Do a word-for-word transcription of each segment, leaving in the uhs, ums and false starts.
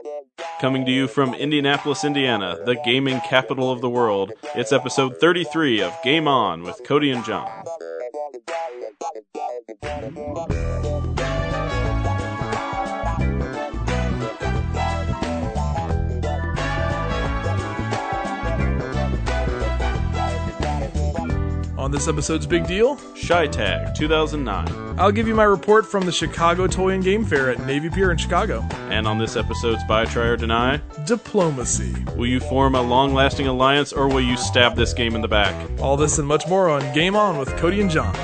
Coming to you from Indianapolis, Indiana, the gaming capital of the world, it's episode thirty-three of Game On with Cody and John. On this episode's big deal, ShyTag two thousand nine. I'll give you my report from the Chicago Toy and Game Fair at Navy Pier in Chicago. And on this episode's Buy, Try, or Deny, Diplomacy. Will you form a long-lasting alliance, or will you stab this game in the back? All this and much more on Game On with Cody and John.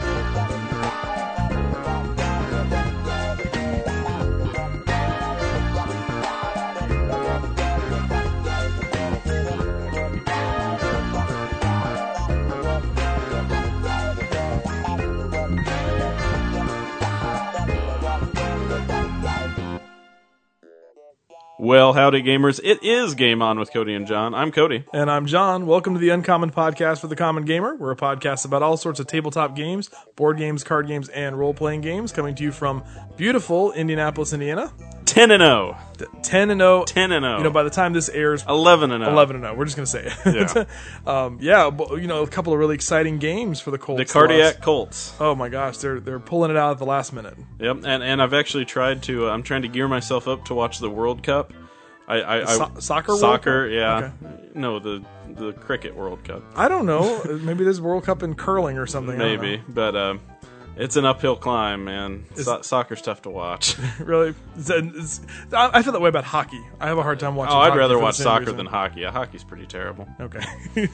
Well, howdy gamers, it is Game On with Cody and John. I'm Cody. And I'm John. Welcome to the Uncommon Podcast for the Common Gamer. We're a podcast about all sorts of tabletop games, board games, card games, and role-playing games, coming to you from beautiful Indianapolis, Indiana. ten and oh. ten and oh. ten and oh. You know, by the time this airs... eleven and oh. eleven and oh. We're just going to say it. Yeah. um, yeah, but, you know, a couple of really exciting games for the Colts. The Cardiac Colts. Oh my gosh, they're they're pulling it out at the last minute. Yep, and, and I've actually tried to... Uh, I'm trying to gear myself up to watch the World Cup. I, I, I so- soccer, soccer, World Cup? yeah. Okay. No, the the cricket World Cup. I don't know. Maybe there's World Cup in curling or something. Maybe, I don't know. but uh, it's an uphill climb, man. Is- So- soccer's tough to watch. Really? It's, it's, I I feel that way about hockey. I have a hard time watching. Oh, I'd hockey rather for the watch same soccer reason. than hockey. Yeah, hockey's pretty terrible. Okay.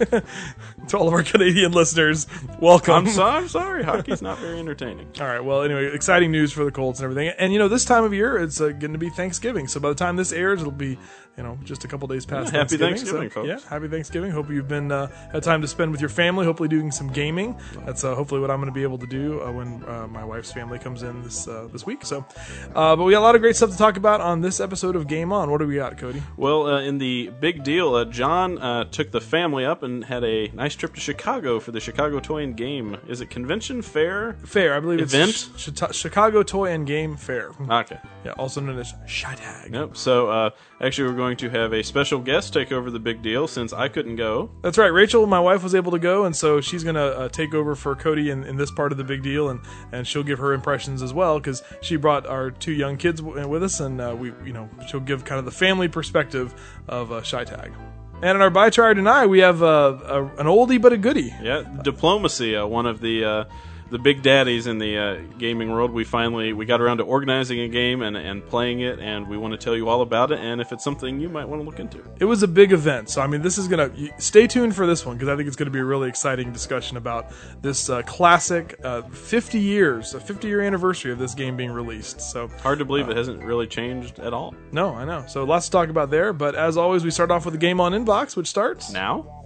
To all of our Canadian listeners, welcome. I'm, so, I'm sorry, hockey's not very entertaining. All right. Well, anyway, exciting news for the Colts and everything. And you know, this time of year, it's uh, going to be Thanksgiving. So by the time this airs, it'll be, you know, just a couple days past Yeah, happy Thanksgiving. Thanksgiving, so, folks. Yeah, happy Thanksgiving. Hope you've been uh, had time to spend with your family. Hopefully, doing some gaming. That's uh, hopefully what I'm going to be able to do uh, when uh, my wife's family comes in this uh, this week. So, uh, but we got a lot of great stuff to talk about on this episode of Game On. What do we got, Cody? Well, uh, in the big deal, uh, John uh, took the family up and had a nice trip to Chicago for the Chicago Toy and Game. Is it convention fair? Fair, I believe Event? it's Ch- Ch- Chicago Toy and Game Fair. Okay. Yeah, also known as ShyTag. Yep. So uh, actually, we're going to have a special guest take over the big deal since I couldn't go. That's right. Rachel, my wife, was able to go, and so she's going to uh, take over for Cody in, in this part of the big deal, and, and she'll give her impressions as well because she brought our two young kids w- with us, and uh, we, you know, she'll give kind of the family perspective of uh, ShyTag. And in our Buy, Try, or Deny, we have uh, a, an oldie but a goodie. Yeah, Diplomacy, uh, one of the uh, the big daddies in the uh, gaming world. We finally we got around to organizing a game and, and playing it, and we want to tell you all about it. And if it's something you might want to look into, It was a big event, so I mean, this is gonna you- stay tuned for this one because I think it's going to be a really exciting discussion about this uh, classic uh, fifty years, a fifty year anniversary of this game being released. So hard to believe it hasn't really changed at all. no, I know. So lots to talk about there. But as always, we start off with the Game On Inbox, which starts Now,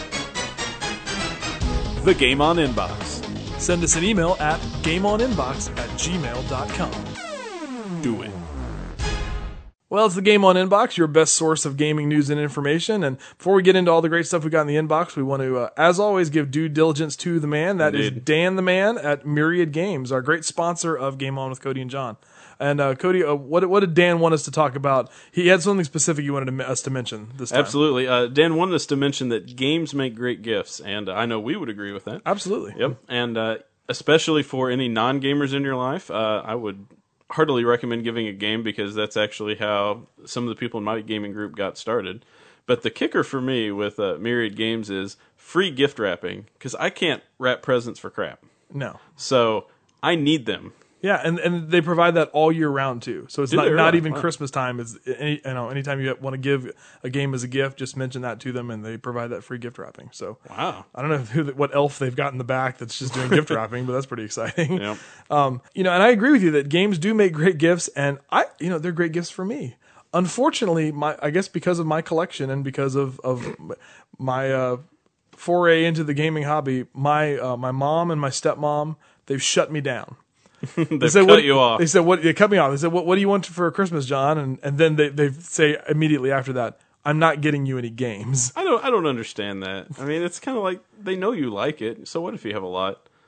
the Game On Inbox. Send us an email at gameoninbox at gmail dot com. Do it. Well, it's the Game On Inbox, your best source of gaming news and information. And before we get into all the great stuff we got in the inbox, we want to, uh, as always, give due diligence to the man. That is Indeed. Dan the Man at Myriad Games, our great sponsor of Game On with Cody and John. And uh, Cody, uh, what, what did Dan want us to talk about? He had something specific he wanted to, us to mention this time. Absolutely. Uh, Dan wanted us to mention that games make great gifts, and I know we would agree with that. Absolutely. Yep. And uh, especially for any non-gamers in your life, uh, I would heartily recommend giving a game because that's actually how some of the people in my gaming group got started. But the kicker for me with uh, Myriad Games is free gift wrapping because I can't wrap presents for crap. No. So I need them. Yeah, and, and they provide that all year round too. So it's Do not they not really? even Wow. Christmas time. It's any you know anytime you want to give a game as a gift, just mention that to them, and they provide that free gift wrapping. So Wow. I don't know who what elf they've got in the back that's just doing gift wrapping, but that's pretty exciting. Yep. Um, you know, and I agree with you that games do make great gifts, and I you know they're great gifts for me. Unfortunately, my I guess because of my collection and because of of my uh, foray into the gaming hobby, my uh, my mom and my stepmom, they've shut me down. They've said, cut what, you off. They said, "What? They cut me off." They said, "What? What do you want for Christmas, John?" And and then they they say immediately after that, "I'm not getting you any games." I don't. I don't understand that. I mean, it's kind of like they know you like it. So what if you have a lot?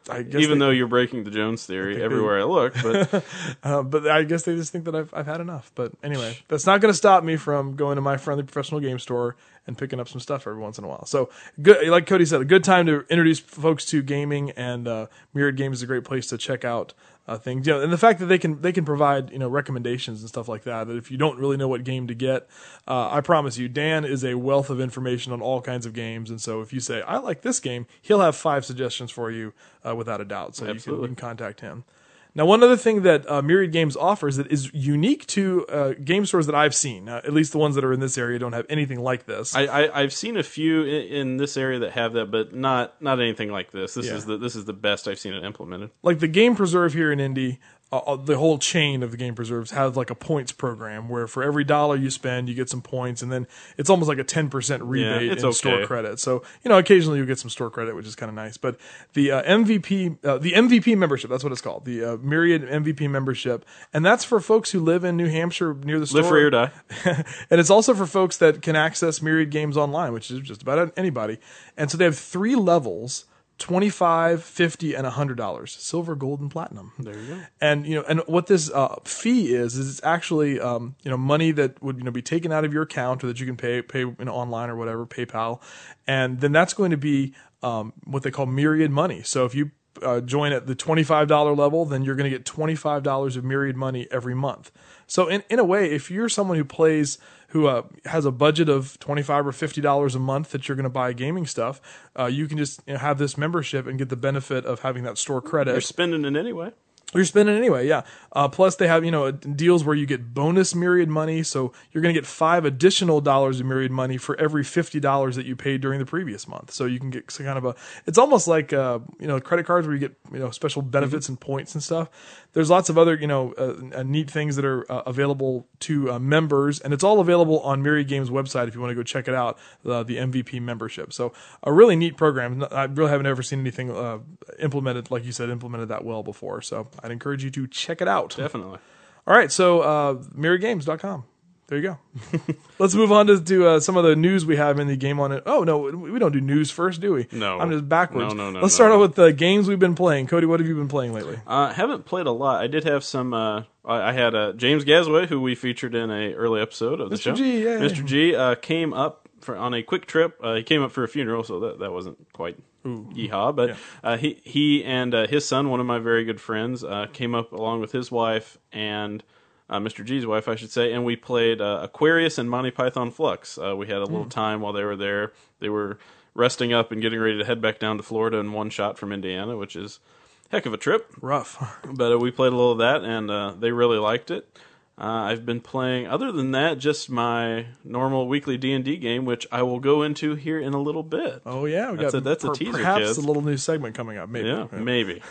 I guess Even they, though you're breaking the Jones theory everywhere they, I look, but uh, but I guess they just think that I've I've had enough. But anyway, that's not going to stop me from going to my friendly professional game store and picking up some stuff every once in a while. So good, like Cody said, a good time to introduce folks to gaming, and uh, Myriad Games is a great place to check out uh, things. You know, and the fact that they can they can provide you know recommendations and stuff like that. That if you don't really know what game to get, uh, I promise you, Dan is a wealth of information on all kinds of games. And so if you say I like this game, he'll have five suggestions for you uh, without a doubt. So you can, you can contact him. Now, one other thing that uh, Myriad Games offers that is unique to uh, game stores that I've seen, uh, at least the ones that are in this area, don't have anything like this. I, I, I've seen a few in, in this area that have that, but not not anything like this. This Yeah. is the this is the best I've seen it implemented. Like the Game Preserve here in Indy, uh, the whole chain of the Game Preserves has like a points program where for every dollar you spend, you get some points, and then it's almost like a ten percent rebate it's in okay. store credit. So, you know, occasionally you get some store credit, which is kind of nice. But the uh, M V P, uh, the M V P membership, that's what it's called, the uh, Myriad M V P membership, and that's for folks who live in New Hampshire near the store. Live free or die. And it's also for folks that can access Myriad Games online, which is just about anybody. And so they have three levels: twenty-five, fifty, and one hundred dollars. Silver, gold, and platinum. There you go. And you know, and what this uh, fee is is it's actually um, you know money that would you know be taken out of your account or that you can pay pay you know, online or whatever, PayPal, and then that's going to be um, what they call Myriad money. So if you uh, join at the twenty-five dollars level, then you're going to get twenty-five dollars of Myriad money every month. So in in a way, if you're someone who plays who uh, has a budget of twenty-five or fifty dollars a month that you're going to buy gaming stuff, uh, you can just you know, have this membership and get the benefit of having that store credit. You're spending it anyway. You're spending anyway, yeah. Uh, plus, they have you know deals where you get bonus Myriad money, so you're going to get five additional dollars of Myriad money for every fifty dollars that you paid during the previous month. So you can get some kind of a. It's almost like uh, you know credit cards where you get you know special benefits mm-hmm. and points and stuff. There's lots of other you know uh, uh, neat things that are uh, available to uh, members, and it's all available on Myriad Games' website if you want to go check it out. Uh, the M V P membership, so a really neat program. I really haven't ever seen anything uh, implemented like you said implemented that well before. So I'd encourage you to check it out. Definitely. All right, so uh, myriad games dot com. There you go. Let's move on to, to uh, some of the news we have in the Game On It. Oh, no, we don't do news first, do we? No. I'm just backwards. No, no, no. Let's no, start no. off with the games we've been playing. Cody, what have you been playing lately? I uh, haven't played a lot. I did have some. Uh, I I had uh, James Gasway, who we featured in a early episode of the Mister show. G, yeah. Mister G uh, came up for, on a quick trip. Uh, he came up for a funeral, so that, that wasn't quite Ooh. yeehaw. But Yeah. uh, he he and uh, his son, one of my very good friends, uh, came up along with his wife and uh, Mister G's wife, I should say, and we played uh, Aquarius and Monty Python Flux. Uh, we had a little Mm. time while they were there. They were resting up and getting ready to head back down to Florida in one shot from Indiana, which is heck of a trip. Rough. But uh, we played a little of that, and uh, they really liked it. Uh, I've been playing, other than that, just my normal weekly D and D game, which I will go into here in a little bit. Oh, yeah. We That's got a- that's a per- teaser, Perhaps kids. a little new segment coming up, maybe. Yeah, maybe.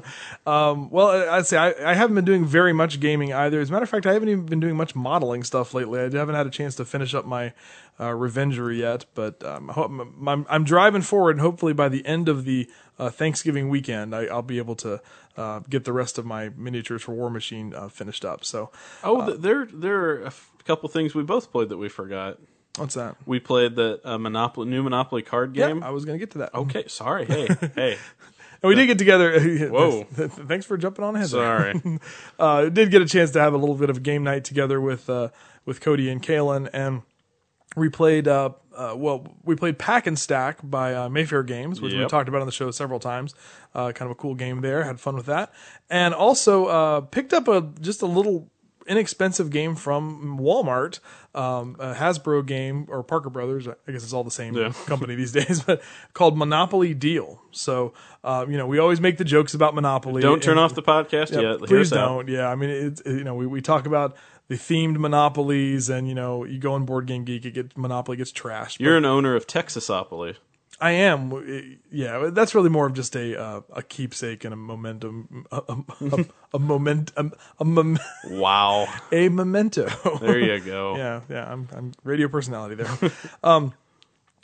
Um, well, I- I'd say I, I haven't been doing very much gaming either. As a matter of fact, I haven't even been doing much modeling stuff lately. I haven't had a chance to finish up my uh, Revengery yet, but um, I hope- I'm, I'm driving forward, and hopefully by the end of the uh, Thanksgiving weekend, I, I'll be able to uh, get the rest of my miniatures for War Machine uh, finished up. So, Oh, th there there are a f- couple things we both played that we forgot. what's that? We played the uh, Monopoly, new Monopoly card Yeah, game. I was going to get to that. Okay, sorry. Hey, hey. And we did get together. Whoa. Thanks for jumping on ahead. Sorry. There. uh, did get a chance to have a little bit of game night together with uh, with Cody and Kalen, and we played. Uh, uh, well, we played Pack and Stack by uh, Mayfair Games, which we Yep. talked about on the show several times. Uh, kind of a cool game there. Had fun with that, and also uh, picked up a just a little inexpensive game from Walmart, um, a Hasbro game, or Parker Brothers, I guess it's all the same Yeah. company these days, but called Monopoly Deal. So, uh, you know, we always make the jokes about Monopoly. Don't turn and- off the podcast yeah, yet. Hear please us out. don't. Yeah, I mean, it's, you know, we, we talk about the themed monopolies, and, you know, you go on Board Game Geek, it get, Monopoly gets trashed. You're But an owner of Texasopoly. I am. Yeah, that's really more of just a uh, a keepsake and a momentum, a, a, a, a moment, a, a, mem- Wow. a memento. There you go. Yeah, yeah, I'm I'm radio personality there. um,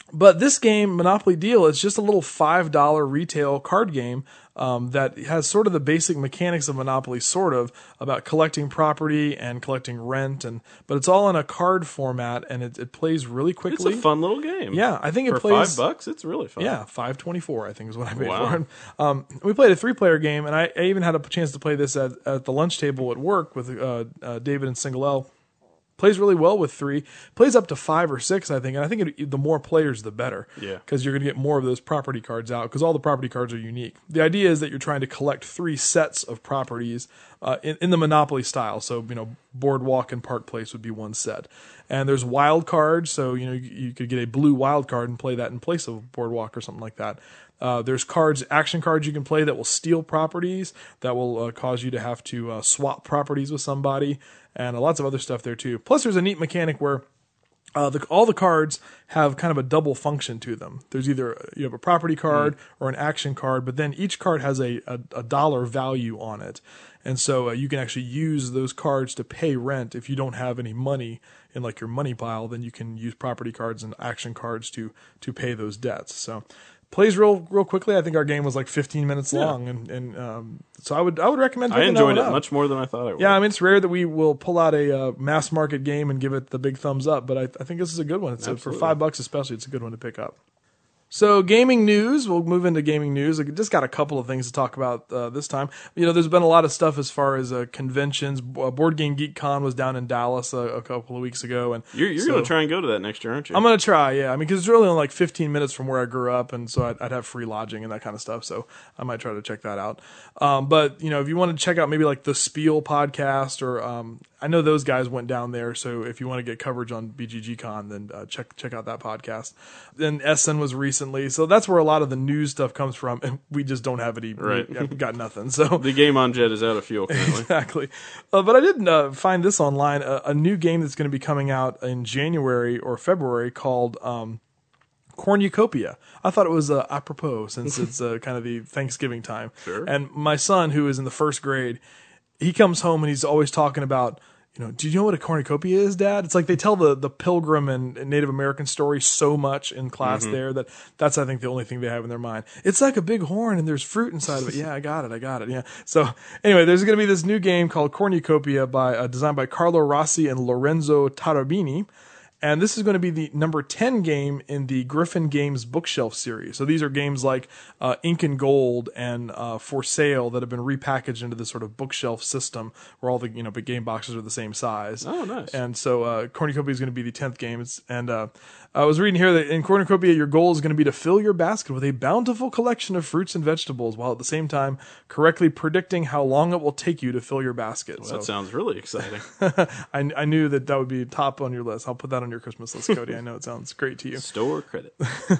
But this game, Monopoly Deal, is just a little five dollar retail card game um, that has sort of the basic mechanics of Monopoly, sort of, about collecting property and collecting rent, and but it's all in a card format, and it, it plays really quickly. It's a fun little game. Yeah, I think it for plays... five bucks, it's really fun. Yeah, five twenty-four, I think is what I paid Wow. for it. Um, we played a three-player game, and I, I even had a chance to play this at, at the lunch table at work with uh, uh, David and Single L. Plays really well with three. Plays up to five or six, I think. And I think it, the more players, the better. Yeah. Because you're going to get more of those property cards out, because all the property cards are unique. The idea is that you're trying to collect three sets of properties uh, in, in the Monopoly style. So, you know, Boardwalk and Park Place would be one set. And there's wild cards, so, you know, you, you could get a blue wild card and play that in place of Boardwalk or something like that. Uh, there's cards, action cards you can play that will steal properties, that will uh, cause you to have to uh, swap properties with somebody, and uh, lots of other stuff there too. Plus, there's a neat mechanic where uh, the, all the cards have kind of a double function to them. There's either you have a property card mm. or an action card, but then each card has a, a, a dollar value on it. And so uh, you can actually use those cards to pay rent. If you don't have any money in like your money pile, then you can use property cards and action cards to to pay those debts. So plays real real quickly. I think our game was like fifteen minutes yeah. long, and and um, so I would I would recommend. I enjoyed that it up. much more than I thought I would. Yeah, I mean it's rare that we will pull out a uh, mass market game and give it the big thumbs up, but I, I think this is a good one. It's a, for five bucks especially, it's a good one to pick up. So gaming news, we'll move into gaming news. I just got a couple of things to talk about uh, this time. You know, there's been a lot of stuff as far as uh, conventions. Uh, Board Game Geek Con was down in Dallas a, a couple of weeks ago, and you're, you're so, going to try and go to that next year, aren't you? I'm going to try, yeah. I mean, because it's really only like fifteen minutes from where I grew up, and so I'd, I'd have free lodging and that kind of stuff. So I might try to check that out. Um, but you know, if you want to check out maybe like the Spiel podcast, or um, I know those guys went down there. So if you want to get coverage on B G G Con, then uh, check check out that podcast. Then Essen was recently, so that's where a lot of the news stuff comes from, and we just don't have any. Right. We've got nothing. So the game on Jet is out of fuel currently. Exactly. Uh, but I did uh, find this online, a, a new game that's going to be coming out in January or February called um, Cornucopia. I thought it was uh, apropos since it's uh, kind of the Thanksgiving time. Sure. And my son, who is in the first grade, he comes home and he's always talking about, you know, do you know what a cornucopia is, Dad? It's like they tell the, the Pilgrim and Native American story so much in class mm-hmm. there that that's, I think, the only thing they have in their mind. It's like a big horn and there's fruit inside of it. Yeah, I got it. I got it. Yeah. So anyway, there's going to be this new game called Cornucopia by uh, designed by Carlo Rossi and Lorenzo Tarabini. And this is going to be the number ten game in the Griffin Games bookshelf series. So these are games like uh, Ink and Gold and uh, For Sale that have been repackaged into this sort of bookshelf system where all the you know big game boxes are the same size. Oh, nice. And so uh, Cornucopia is going to be the tenth game. It's, and uh, I was reading here that in Cornucopia, your goal is going to be to fill your basket with a bountiful collection of fruits and vegetables, while at the same time correctly predicting how long it will take you to fill your basket. Well, so, that sounds really exciting. I, I knew that that would be top on your list. I'll put that on your Christmas list, Cody. I know it sounds great to you. Store credit.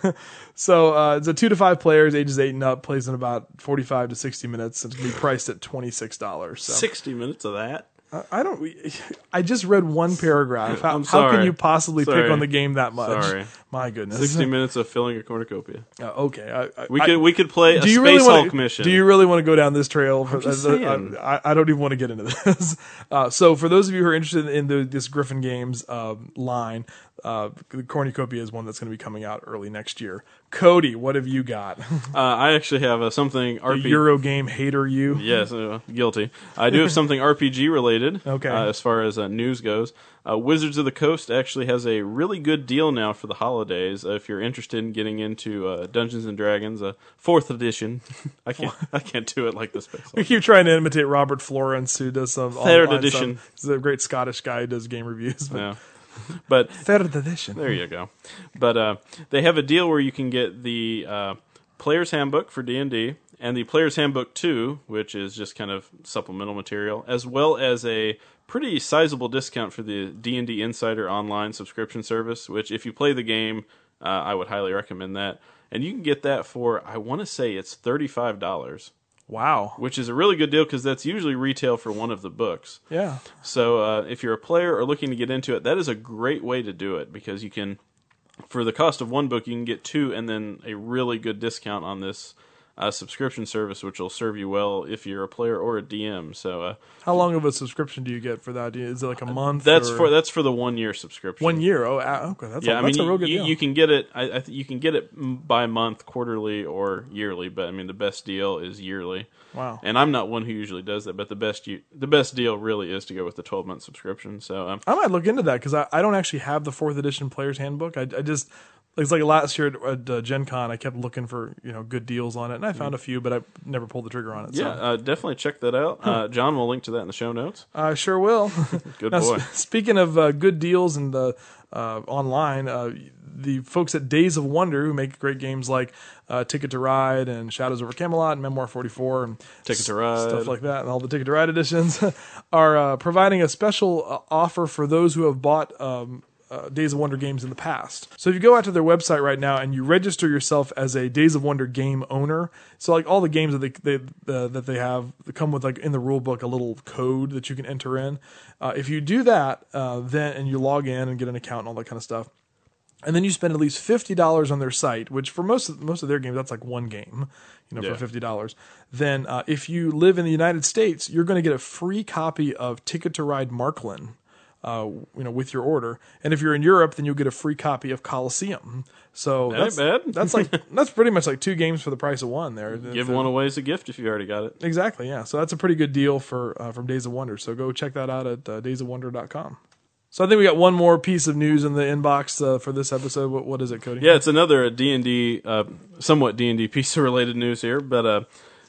So uh, it's a two to five players, ages eight and up, plays in about forty-five to sixty minutes. It's going to be priced at twenty-six dollars. So. sixty minutes of that? I don't. I just read one paragraph. How, I'm how sorry. can you possibly sorry. pick on the game that much? Sorry. My goodness. Sixty minutes of filling a cornucopia. Uh, okay. I, I, we could we could play a do you Space really wanna, Hulk mission. Do you really want to go down this trail? For, I'm just uh, saying. I, I don't even want to get into this. Uh, so for those of you who are interested in the, this Griffin Games uh, line, uh, the Cornucopia is one that's going to be coming out early next year. Cody, what have you got? uh, I actually have uh, something R P G. Euro game hater you. Yes, uh, guilty. I do have something R P G related. Okay. Uh, as far as uh, news goes, uh, Wizards of the Coast actually has a really good deal now for the holidays. Uh, if you're interested in getting into uh, Dungeons and Dragons, uh, fourth edition. I can't. I can't do it like this. We keep trying to imitate Robert Florence, who does some third edition. Stuff. He's a great Scottish guy who does game reviews. But. Yeah. But third edition. There you go. But uh, they have a deal where you can get the uh, Player's Handbook for D and D and the Player's Handbook two, which is just kind of supplemental material, as well as a pretty sizable discount for the D and D Insider online subscription service, which if you play the game, uh, I would highly recommend that. And you can get that for, I want to say it's thirty-five dollars. Wow. Which is a really good deal because that's usually retail for one of the books. Yeah. So uh, if you're a player or looking to get into it, that is a great way to do it because you can, for the cost of one book, you can get two and then a really good discount on this uh, subscription service, which will serve you well if you're a player or a D M. So, uh, how long of a subscription do you get for that? Is it like a month? That's or? for that's for the one year subscription. One year. Oh, uh, okay. That's yeah. a, I that's mean, a real good you, deal. you can get it. I, I th- you can get it by month, quarterly, or yearly. But I mean, the best deal is yearly. Wow. And I'm not one who usually does that, but the best you, the best deal really is to go with the twelve month subscription. So um, I might look into that because I, I don't actually have the fourth edition Player's Handbook. I, I just it's like last year at, at uh, Gen Con, I kept looking for you know good deals on it, and I found a few, but I never pulled the trigger on it. yeah, So. uh, definitely check that out. Uh, John will link to that in the show notes. I sure will. Good now, boy. Sp- speaking of uh, good deals and uh, uh, online, uh, the folks at Days of Wonder, who make great games like uh, Ticket to Ride and Shadows over Camelot and Memoir forty-four and Ticket to Ride. stuff like that, and all the Ticket to Ride editions, are uh, providing a special uh, offer for those who have bought um, uh, Days of Wonder games in the past. So if you go out to their website right now and you register yourself as a Days of Wonder game owner, so like all the games that they, they uh, that they have they come with like in the rule book a little code that you can enter in. Uh, if you do that, uh, then and you log in and get an account and all that kind of stuff. And then you spend at least fifty dollars on their site, which for most of, most of their games, that's like one game, you know, Yeah. for fifty dollars. Then uh, if you live in the United States, you're going to get a free copy of Ticket to Ride Marklin, uh, you know, with your order. And if you're in Europe, then you'll get a free copy of Colosseum. So That that's ain't bad. that's like that's pretty much like two games for the price of one there. Give one away as a gift if you already got it. Exactly, yeah. So that's a pretty good deal for uh, from Days of Wonder. So go check that out at uh, days of wonder dot com. So I think we got one more piece of news in the inbox uh, for this episode. What, what is it, Cody? Yeah, it's another D and D, uh, somewhat D and D piece of related news here, but uh,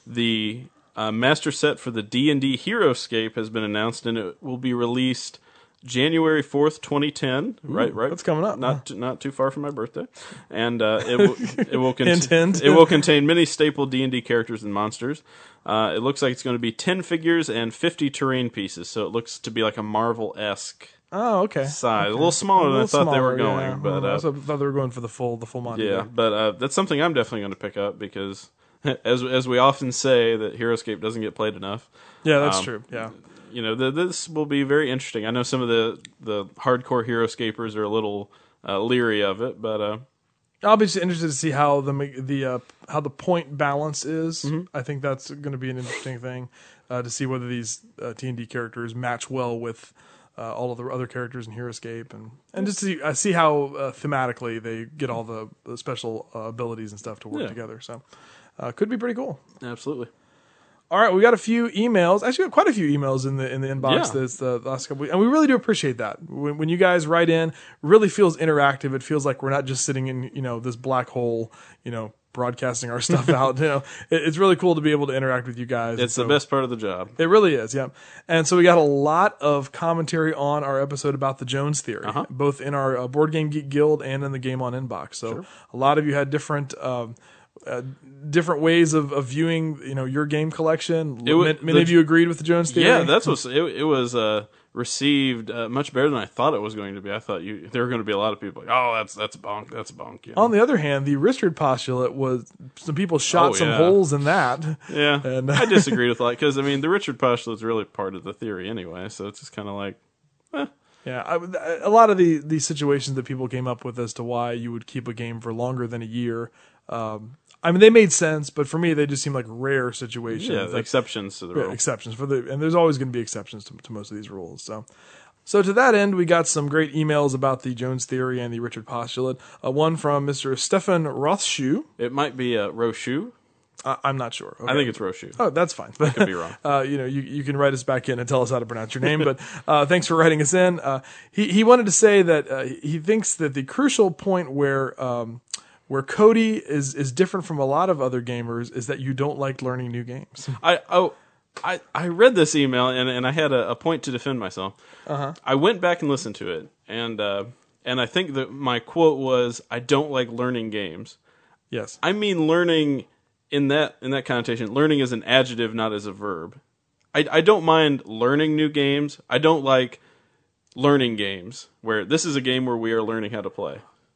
the uh, master set for the D and D Heroescape has been announced, and it will be released January fourth, twenty ten. Ooh, right, right. that's coming up. Not too, not too far from my birthday, and uh, it will it will con- Hint, hint. it will contain many staple D and D characters and monsters. Uh, it looks like it's going to be ten figures and fifty terrain pieces, so it looks to be like a Marvel-esque. Oh, okay. Size Okay. a little smaller A than I little thought they were smaller, going, yeah. but I uh, also thought they were going for the full, the full Monty. yeah, there. but uh, that's something I'm definitely going to pick up because, as as we often say, that Heroescape doesn't get played enough. Yeah, that's Um, true. Yeah, You know, the, this will be very interesting. I know some of the the hardcore Heroescapers are a little uh, leery of it, but uh, I'll be interested to see how the the uh, how the point balance is. I think that's going to be an interesting thing uh, to see whether these uh, T and D characters match well with uh, all of the other characters in Heroescape, and and just see uh, see how uh, thematically they get all the, the special uh, abilities and stuff to work Yeah. together. So, uh, could be pretty cool. absolutely. All right, we got a few emails. Actually, we got quite a few emails in the in the inbox Yeah. this the last couple weeks, and we really do appreciate that. When, when you guys write in, it really feels interactive. It feels like we're not just sitting in you know this black hole, you know, broadcasting our stuff out. You know, it, it's really cool to be able to interact with you guys. It's And the so- best part of the job. It really is, yeah. And so we got a lot of commentary on our episode about the Jones Theory, Uh-huh. both in our uh, Board Game Geek Guild and in the Game On Inbox. So Sure. a lot of you had different. Um, uh, different ways of, of viewing, you know, your game collection. It wa- many many the- of you agreed with the Jones Theory. Yeah, that's what it, it was. Uh, received uh, much better than I thought it was going to be. I thought you there were going to be a lot of people like, oh, that's that's bunk, that's bunk. You know? On the other hand, the Richard postulate was some people shot Oh, some yeah. holes in that. Yeah, And- I disagreed with that because I mean the Richard postulate is really part of the theory anyway, so it's just kind of like, eh. Yeah, I, a lot of the, the situations that people came up with as to why you would keep a game for longer than a year, um, I mean, they made sense, but for me, they just seem like rare situations. yeah, Like, exceptions to the yeah, rule. exceptions for the, and there's always going to be exceptions to, to most of these rules. So, so to that end, we got some great emails about the Jones Theory and the Richard postulate. Uh, one from Mister Stefan Rothschuh. It might be a Roshu. Uh, I'm not sure. I Okay. think it's Roshu. Oh, that's fine. Could be wrong. Uh, you know, you, you can write us back in and tell us how to pronounce your name. But uh, thanks for writing us in. Uh, he he wanted to say that uh, he thinks that the crucial point where um, where Cody is is different from a lot of other gamers is that you don't like learning new games. I oh. I, I read this email and, and I had a, a point to defend myself. Uh-huh. I went back and listened to it, and uh, and I think that my quote was, "I don't like learning games." Yes. I mean learning in that in that connotation. Learning is an adjective, not as a verb. I, I don't mind learning new games. I don't like learning games where this is a game where we are learning how to play.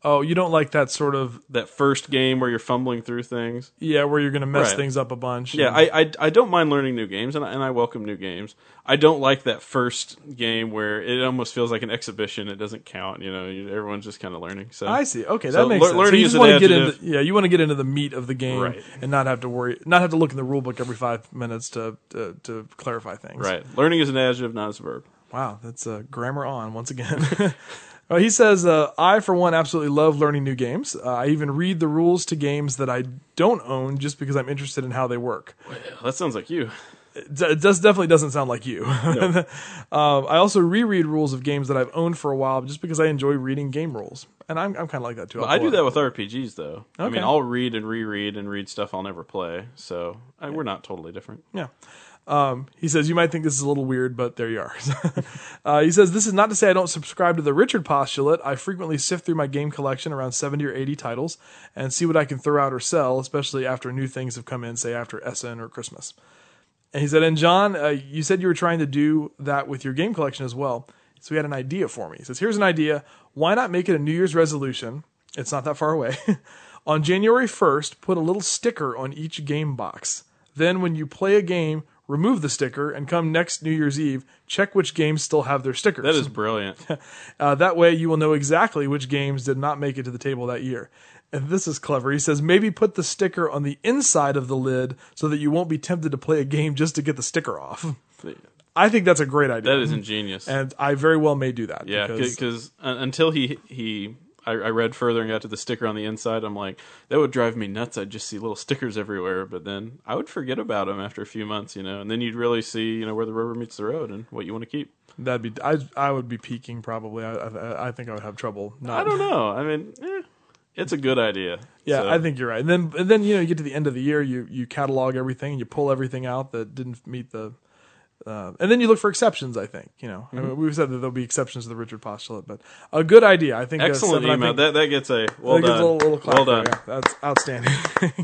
Oh, you don't like that sort of That first game where you're fumbling through things. yeah, where you're going to mess Right. things up a bunch. Yeah, and- I, I I don't mind learning new games, and I, and I welcome new games. I don't like that first game where it almost feels like an exhibition. It doesn't count. You know, you, everyone's just kind of learning. So I see. Okay, that So makes lear- sense. learning so you is just an want to get into adjective. yeah, you want to get into the meat of the game Right. and not have to worry, not have to look in the rule book every five minutes to to, to clarify things. right. Learning is an adjective, not a verb. Wow, that's uh, grammar on once again. Uh, he says, uh, I, for one, absolutely love learning new games. Uh, I even read the rules to games that I don't own just because I'm interested in how they work. That sounds like you. It, d- it does, definitely doesn't sound like you. um, I also reread rules of games that I've owned for a while just because I enjoy reading game rules. And I'm, I'm kind of like that, too. I'll I pull do it. that with R P Gs, though. I Okay. mean, I'll read and reread and read stuff I'll never play. So I, we're not totally different. Yeah. Um, he says, you might think this is a little weird, but there you are. uh, he says, this is not to say I don't subscribe to the Richard postulate. I frequently sift through my game collection, around seventy or eighty titles, and see what I can throw out or sell, especially after new things have come in, say after Essen or Christmas. And he said, and John, uh, you said you were trying to do that with your game collection as well. So he had an idea for me. He says, here's an idea. Why not make it a New Year's resolution? It's not that far away. On January first, put a little sticker on each game box. Then when you play a game, remove the sticker, and come next New Year's Eve, check which games still have their stickers. That is brilliant. Uh, that way you will know exactly which games did not make it to the table that year. And this is clever. He says, maybe put the sticker on the inside of the lid so that you won't be tempted to play a game just to get the sticker off. I think that's a great idea. That is ingenious. And I very well may do that. Yeah, because because uh, until he he I, I read further and got to the sticker on the inside, I'm like, that would drive me nuts. I'd just see little stickers everywhere, but then I would forget about them after a few months, you know, and then you'd really see, you know, where the rubber meets the road and what you want to keep. that'd be I I would be peaking probably. I I, I think I would have trouble. Not, I don't know. I mean, eh, it's a good idea. Yeah, So, I think you're right. And then and then you know you get to the end of the year, you you catalog everything, you pull everything out that didn't meet the. Uh, and then you look for exceptions. I think you know. I mean, we've said that there'll be exceptions to the Richard postulate, but a good idea. I think. uh, excellent seven, I email. think, that that gets a well that gives done. a little, little clap well there, done. yeah. That's outstanding.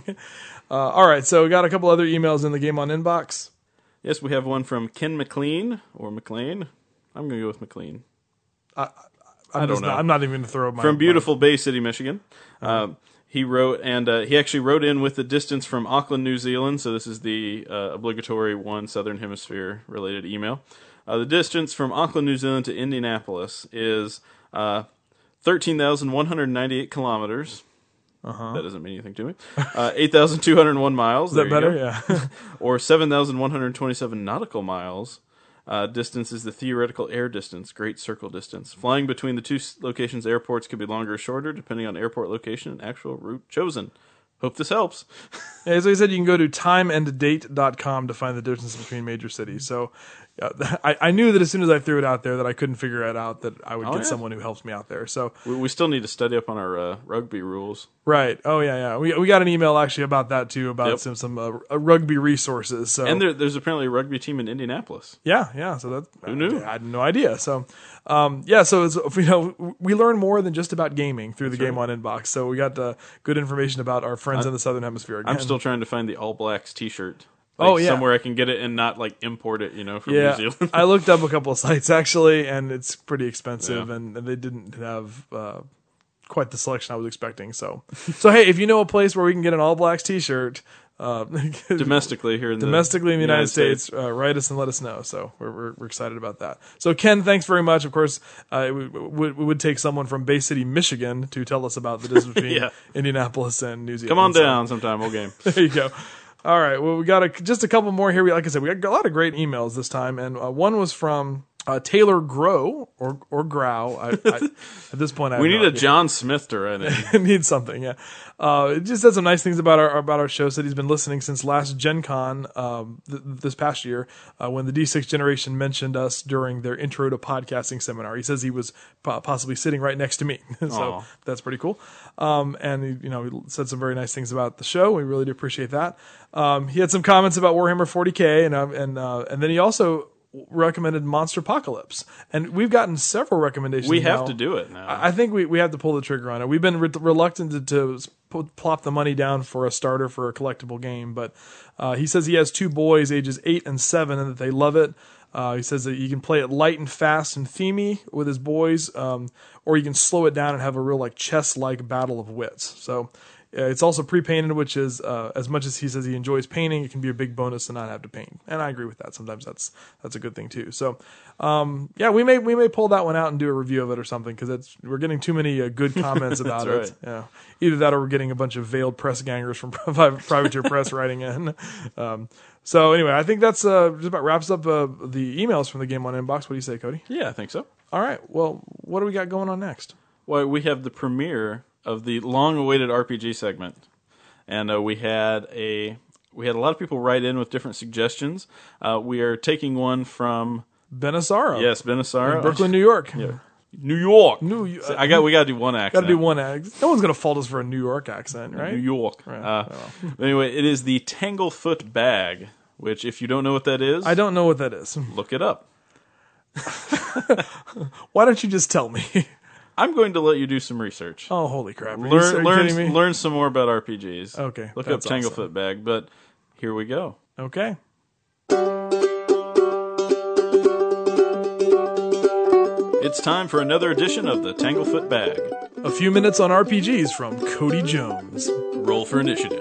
uh, all right, so we got a couple other emails in the Game On inbox. Yes, we have one from Ken McLean or McLean. I'm going to go with McLean. I'm I don't just know. Not, I'm not even going to throw my From beautiful Bay City, Michigan. Um, he wrote, and uh, he actually wrote in with the distance from Auckland, New Zealand. So this is the uh, obligatory one Southern Hemisphere related email. Uh, the distance from Auckland, New Zealand to Indianapolis is uh, thirteen thousand one hundred ninety-eight kilometers. Uh-huh. That doesn't mean anything to me. Uh, eight thousand two hundred one miles. Is that There you better? go. Yeah. Or seven thousand one hundred twenty-seven nautical miles. Uh, distance is the theoretical air distance, great circle distance. Flying between the two s- locations' airports could be longer or shorter, depending on airport location and actual route chosen. Hope this helps. As I said, you can go to time and date dot com to find the difference between major cities. So uh, I, I knew that as soon as I threw it out there that I couldn't figure it out, that I would Oh, get yeah. someone who helps me out there. So We, we still need to study up on our uh, rugby rules. right, oh yeah, yeah, we we got an email actually about that too, about Yep. some some uh, uh, rugby resources. So And there, there's apparently a rugby team in Indianapolis. yeah, yeah. So that Who knew? I had no idea. So um, yeah, so it's, you know we learn more than just about gaming through the Game On inbox. So we got uh, good information about our friends in the Southern Hemisphere. Again. I'm still trying to find the All Blacks T-shirt. Oh, Like, yeah. somewhere I can get it and not like import it, you know, from Yeah, New Zealand. I looked up a couple of sites actually, and it's pretty expensive, Yeah. and, and they didn't have uh, quite the selection I was expecting. So, so hey, if you know a place where we can get an All Blacks T-shirt, uh, Domestically here in domestically in the the United, States, uh, write us and let us know. So we're, we're we're excited about that. So Ken, thanks very much. Of course, uh, it would, would, we would take someone from Bay City, Michigan, to tell us about the distance between Yeah. Indianapolis and New Zealand. Come on So- down sometime. We'll game. there you go. All right. Well, we got a, just a couple more here. We, like I said, we got a lot of great emails this time, and uh, one was from uh, Taylor Grow or or Grau. I, I, at this point, I have We no need a idea. John Smith to write in. It needs something. Yeah. Uh, it just said some nice things about our about our show. Said he's been listening since last Gen Con um, th- this past year uh, when the D six generation mentioned us during their intro to podcasting seminar. He says he was po- possibly sitting right next to me, so Aw. that's pretty cool. Um, and he, you know, he said some very nice things about the show. We really do appreciate that. Um, he had some comments about Warhammer forty K, and uh, and uh, and then he also recommended Monster Apocalypse, and we've gotten several recommendations. We have now. to do it now. I I think we, we have to pull the trigger on it. We've been re- reluctant to, to put, plop the money down for a starter for a collectible game, but uh, he says he has two boys, ages eight and seven, and that they love it. Uh, he says that you can play it light and fast and themey with his boys, um, or you can slow it down and have a real like chess-like battle of wits. So uh, it's also pre-painted, which is uh, as much as he says he enjoys painting, it can be a big bonus to not have to paint. And I agree with that. Sometimes that's that's a good thing too. So um, yeah, we may we may pull that one out and do a review of it or something because it's we're getting too many uh, good comments about right. it. Yeah, either that or we're getting a bunch of veiled press gangers from Privateer Press writing in. Um, So anyway, I think that's uh, just about wraps up uh, the emails from the Game On Inbox. What do you say, Cody? Yeah, I think so. All right. Well, what do we got going on next? Well, we have the premiere of the long-awaited R P G segment, and uh, we had a we had a lot of people write in with different suggestions. Uh, we are taking one from Benassaro. Yes, Benassaro, in Brooklyn, New York. Yeah. New York. New. So I got. We got to do one accent. Got to do one accent. No one's gonna fault us for a New York accent, right? New York. Right. Uh, anyway, it is the Tanglefoot bag. Which, if you don't know what that is, I don't know what that is. Look it up. Why don't you just tell me? I'm going to let you do some research. Oh, holy crap! Are you, learn, are you learn, kidding me? learn some more about R P Gs. Okay, look up that's Tanglefoot awesome. bag. But here we go. Okay. It's time for another edition of the Tanglefoot bag. A few minutes on R P Gs from Cody Jones. Roll for initiative.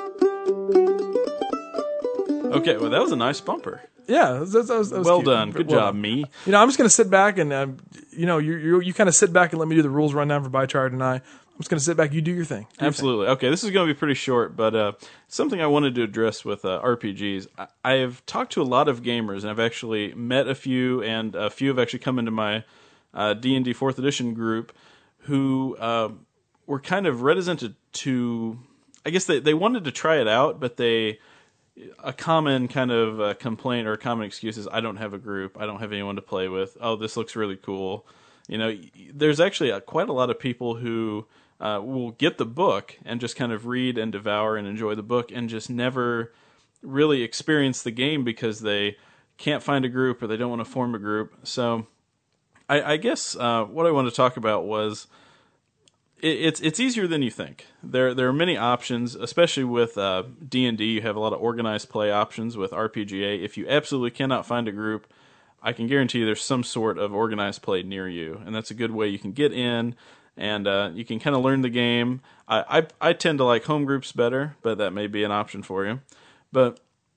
Okay, well, that was a nice bumper. Yeah, that was, that was, that was well cute. done. Good well job, done. me. You know, I'm just going to sit back and, uh, you know, you you you kind of sit back and let me do the rules rundown for Bychard and I. I'm just going to sit back. You do your thing. Do your Absolutely. Okay, this is going to be pretty short, but uh, something I wanted to address with uh, R P Gs. I, I have talked to a lot of gamers, and I've actually met a few, and a few have actually come into my uh, D and D fourth Edition group who uh, were kind of reticent to, to, I guess they, they wanted to try it out, but they... A common kind of uh, complaint or a common excuse is I don't have a group, I don't have anyone to play with. Oh, this looks really cool. You know, there's actually a, quite a lot of people who uh, will get the book and just kind of read and devour and enjoy the book and just never really experience the game because they can't find a group or they don't want to form a group. So I, I guess uh, what I wanted to talk about was It's it's easier than you think. There there are many options, especially with uh, D and D. You have a lot of organized play options with R P G A. If you absolutely cannot find a group, I can guarantee you there's some sort of organized play near you, and that's a good way you can get in and uh, you can kind of learn the game. I, I I tend to like home groups better, but that may be an option for you. But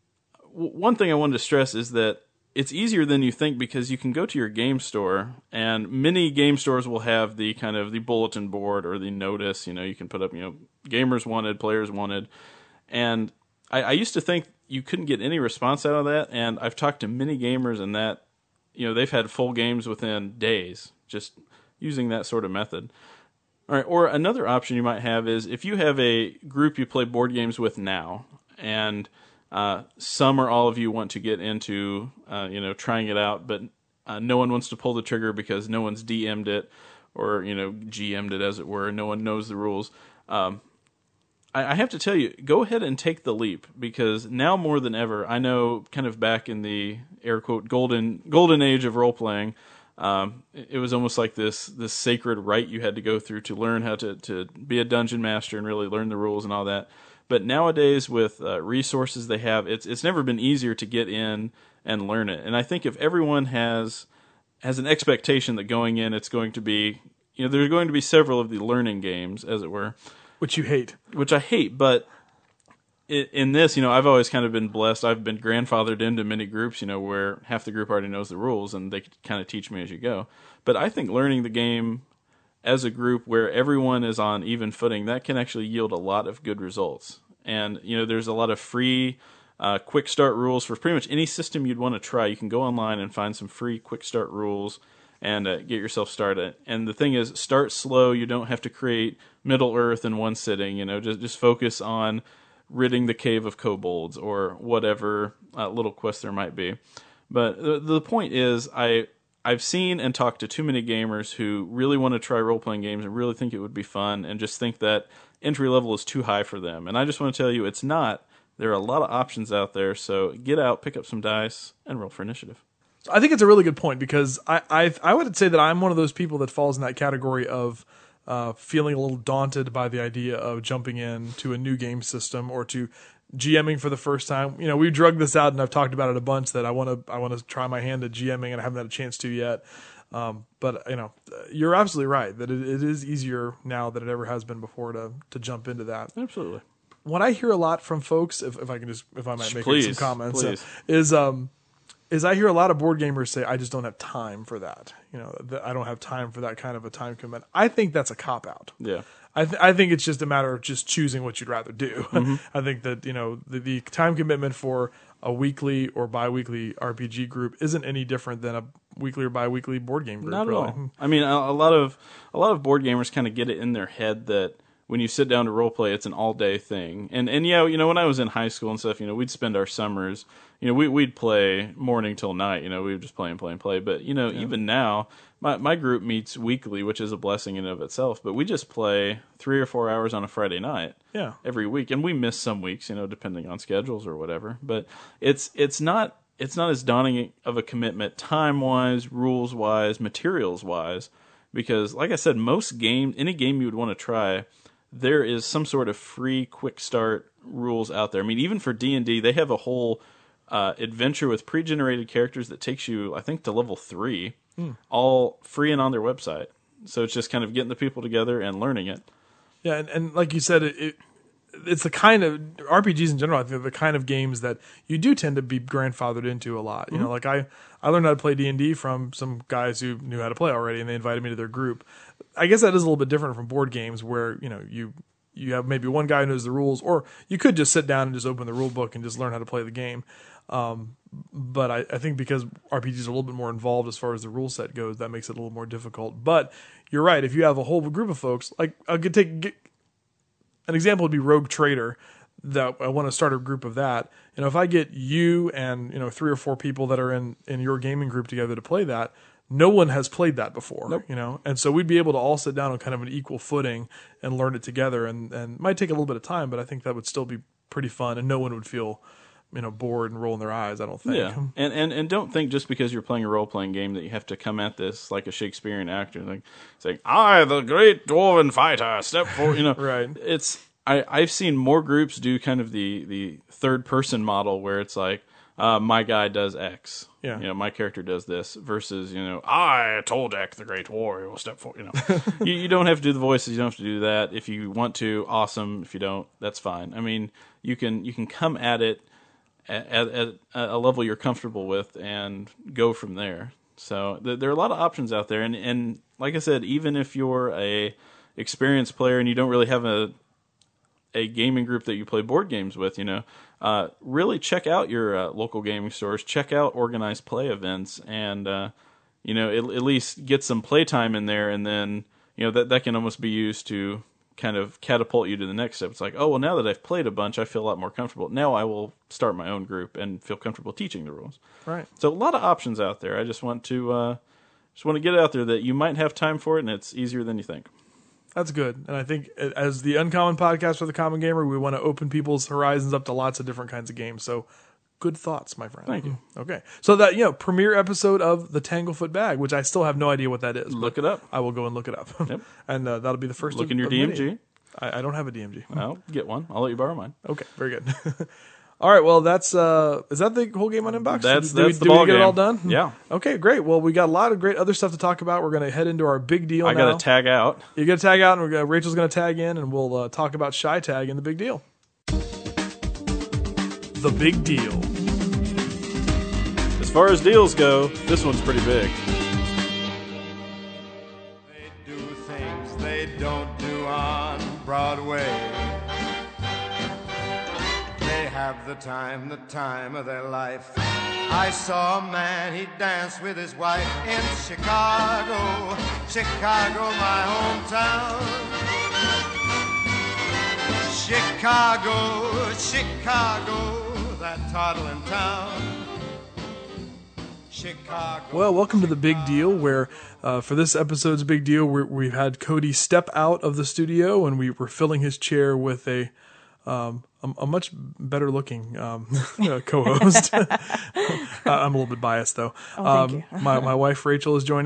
w- one thing I wanted to stress is that it's easier than you think because you can go to your game store, and many game stores will have the kind of the bulletin board or the notice. You know, you can put up, you know, gamers wanted, players wanted, and I, I used to think you couldn't get any response out of that. And I've talked to many gamers, and that, you know, they've had full games within days just using that sort of method. All right, or another option you might have is if you have a group you play board games with now, and Uh, some or all of you want to get into, uh, you know, trying it out, but uh, no one wants to pull the trigger because no one's D M'd it or, you know, G M'd it, as it were. No one knows the rules. Um, I, I have to tell you, go ahead and take the leap because now more than ever, I know kind of back in the air quote golden golden age of role playing, um, it, it was almost like this this sacred rite you had to go through to learn how to to be a dungeon master and really learn the rules and all that. But nowadays, with uh, resources they have, it's it's never been easier to get in and learn it. And I think if everyone has has an expectation that going in, it's going to be, you know, there's going to be several of the learning games, as it were, Which you hate. which I hate. But in, in this, you know, I've always kind of been blessed. I've been grandfathered into many groups, you know, where half the group already knows the rules and they kind of teach me as you go. But I think learning the game as a group where everyone is on even footing, that can actually yield a lot of good results. And, you know, there's a lot of free uh, quick start rules for pretty much any system you'd want to try. You can go online and find some free quick start rules and uh, get yourself started. And the thing is, start slow. You don't have to create Middle Earth in one sitting. You know, just just focus on ridding the cave of kobolds or whatever uh, little quest there might be. But the, the point is, I I've seen and talked to too many gamers who really want to try role-playing games and really think it would be fun and just think that entry level is too high for them. And I just want to tell you it's not. There are a lot of options out there, so get out, pick up some dice, and roll for initiative. I think it's a really good point because I I, I would say that I'm one of those people that falls in that category of uh, feeling a little daunted by the idea of jumping in to a new game system or to GMing for the first time. You know, we drug this out, and I've talked about it a bunch that I want to I want to try my hand at GMing, and I haven't had a chance to yet. Um, but you know, you're absolutely right that it, it is easier now than it ever has been before to to jump into that. Absolutely. What I hear a lot from folks, if, if I can just if I might make please, some comments, uh, please. is um is I hear a lot of board gamers say, I just don't have time for that. You know, th- I don't have time for that kind of a time commitment. I think that's a cop out. Yeah. I, th- I think it's just a matter of just choosing what you'd rather do. Mm-hmm. I think that, you know, the, the time commitment for a weekly or bi-weekly R P G group isn't any different than a weekly or bi-weekly board game group. Not at really. all. I mean, a, a lot of a lot of board gamers kind of get it in their head that when you sit down to role play, it's an all day thing. And and yeah, you know, when I was in high school and stuff, you know, we'd spend our summers, you know, we we'd play morning till night. You know, we would just play and play and play. But you know, yeah. even now, my my group meets weekly, which is a blessing in and of itself. But we just play three or four hours on a Friday night. Yeah. Every week, and we miss some weeks, you know, depending on schedules or whatever. But it's it's not it's not as daunting of a commitment, time wise, rules wise, materials wise, because like I said, most games, any game you would want to try, there is some sort of free quick start rules out there. I mean, even for D and D, they have a whole uh, adventure with pre-generated characters that takes you, I think, to level three, mm. all free and on their website. So it's just kind of getting the people together and learning it. Yeah, and, and like you said, it, it it's the kind of R P Gs in general. I think the kind of games that you do tend to be grandfathered into a lot. You mm-hmm. know, like I, I learned how to play D and D from some guys who knew how to play already, and they invited me to their group. I guess that is a little bit different from board games, where you know you you have maybe one guy who knows the rules, or you could just sit down and just open the rule book and just learn how to play the game. Um, but I, I think because R P Gs are a little bit more involved as far as the rule set goes, that makes it a little more difficult. But you're right. If you have a whole group of folks, like I could take get, an example would be Rogue Trader. That I want to start a group of that. You know, if I get you and you know three or four people that are in in your gaming group together to play that, no one has played that before. Nope. You know, and so we'd be able to all sit down on kind of an equal footing and learn it together. And and it might take a little bit of time, but I think that would still be pretty fun, and no one would feel you know bored and rolling their eyes. I don't think. Yeah, and and and don't think just because you're playing a role playing game that you have to come at this like a Shakespearean actor, like saying "I, the great dwarven fighter, step forward." You know, right? It's I I've seen more groups do kind of the the third person model where it's like uh, my guy does X. Yeah. You know, my character does this versus, you know, I, Toldak, the great warrior, will step forward. You know, you, you don't have to do the voices. You don't have to do that. If you want to, awesome. If you don't, that's fine. I mean, you can you can come at it at, at, at a level you're comfortable with and go from there. So th- there are a lot of options out there. And, and like I said, even if you're a experienced player and you don't really have a a gaming group that you play board games with, you know, uh, really check out your uh, local gaming stores, check out organized play events, and, uh, you know, at, at least get some playtime in there, and then, you know, that, that can almost be used to kind of catapult you to the next step. It's like, oh, well, now that I've played a bunch, I feel a lot more comfortable. Now I will start my own group and feel comfortable teaching the rules. Right. So a lot of options out there. I just want to, uh, just want to get it out there that you might have time for it, and it's easier than you think. That's good. And I think as the Uncommon Podcast for the Common Gamer, we want to open people's horizons up to lots of different kinds of games. So good thoughts, my friend. Thank you. Okay. So that, you know, premiere episode of the Tanglefoot Bag, which I still have no idea what that is. Look it up. I will go and look it up. Yep. And uh, that'll be the first Look of, in your of D M G. many. I, I don't have a D M G. I'll get one. I'll let you borrow mine. Okay. Very good. All right, well, that's uh, is that the whole game on Inbox? That's did, that's did the we, ball did we get game. it all done? Yeah. Okay, great. Well, we got a lot of great other stuff to talk about. We're going to head into our big deal I now. got to tag out. You got to tag out, and we're gonna, Rachel's going to tag in, and we'll uh, talk about Shy Tag and the big deal. The big deal. As far as deals go, this one's pretty big. They do things they don't do on Broadway. They have the time, the time of their life. I saw a man, he danced with his wife in Chicago, Chicago, my hometown. Chicago, Chicago, that toddling town. Chicago. Well, welcome to the big deal, where uh, for this episode's big deal, we're, we've had Cody step out of the studio, and we were filling his chair with a um, a, a much better looking um, co-host. I'm a little bit biased, though. Oh, um, thank you. my my wife Rachel is joining us.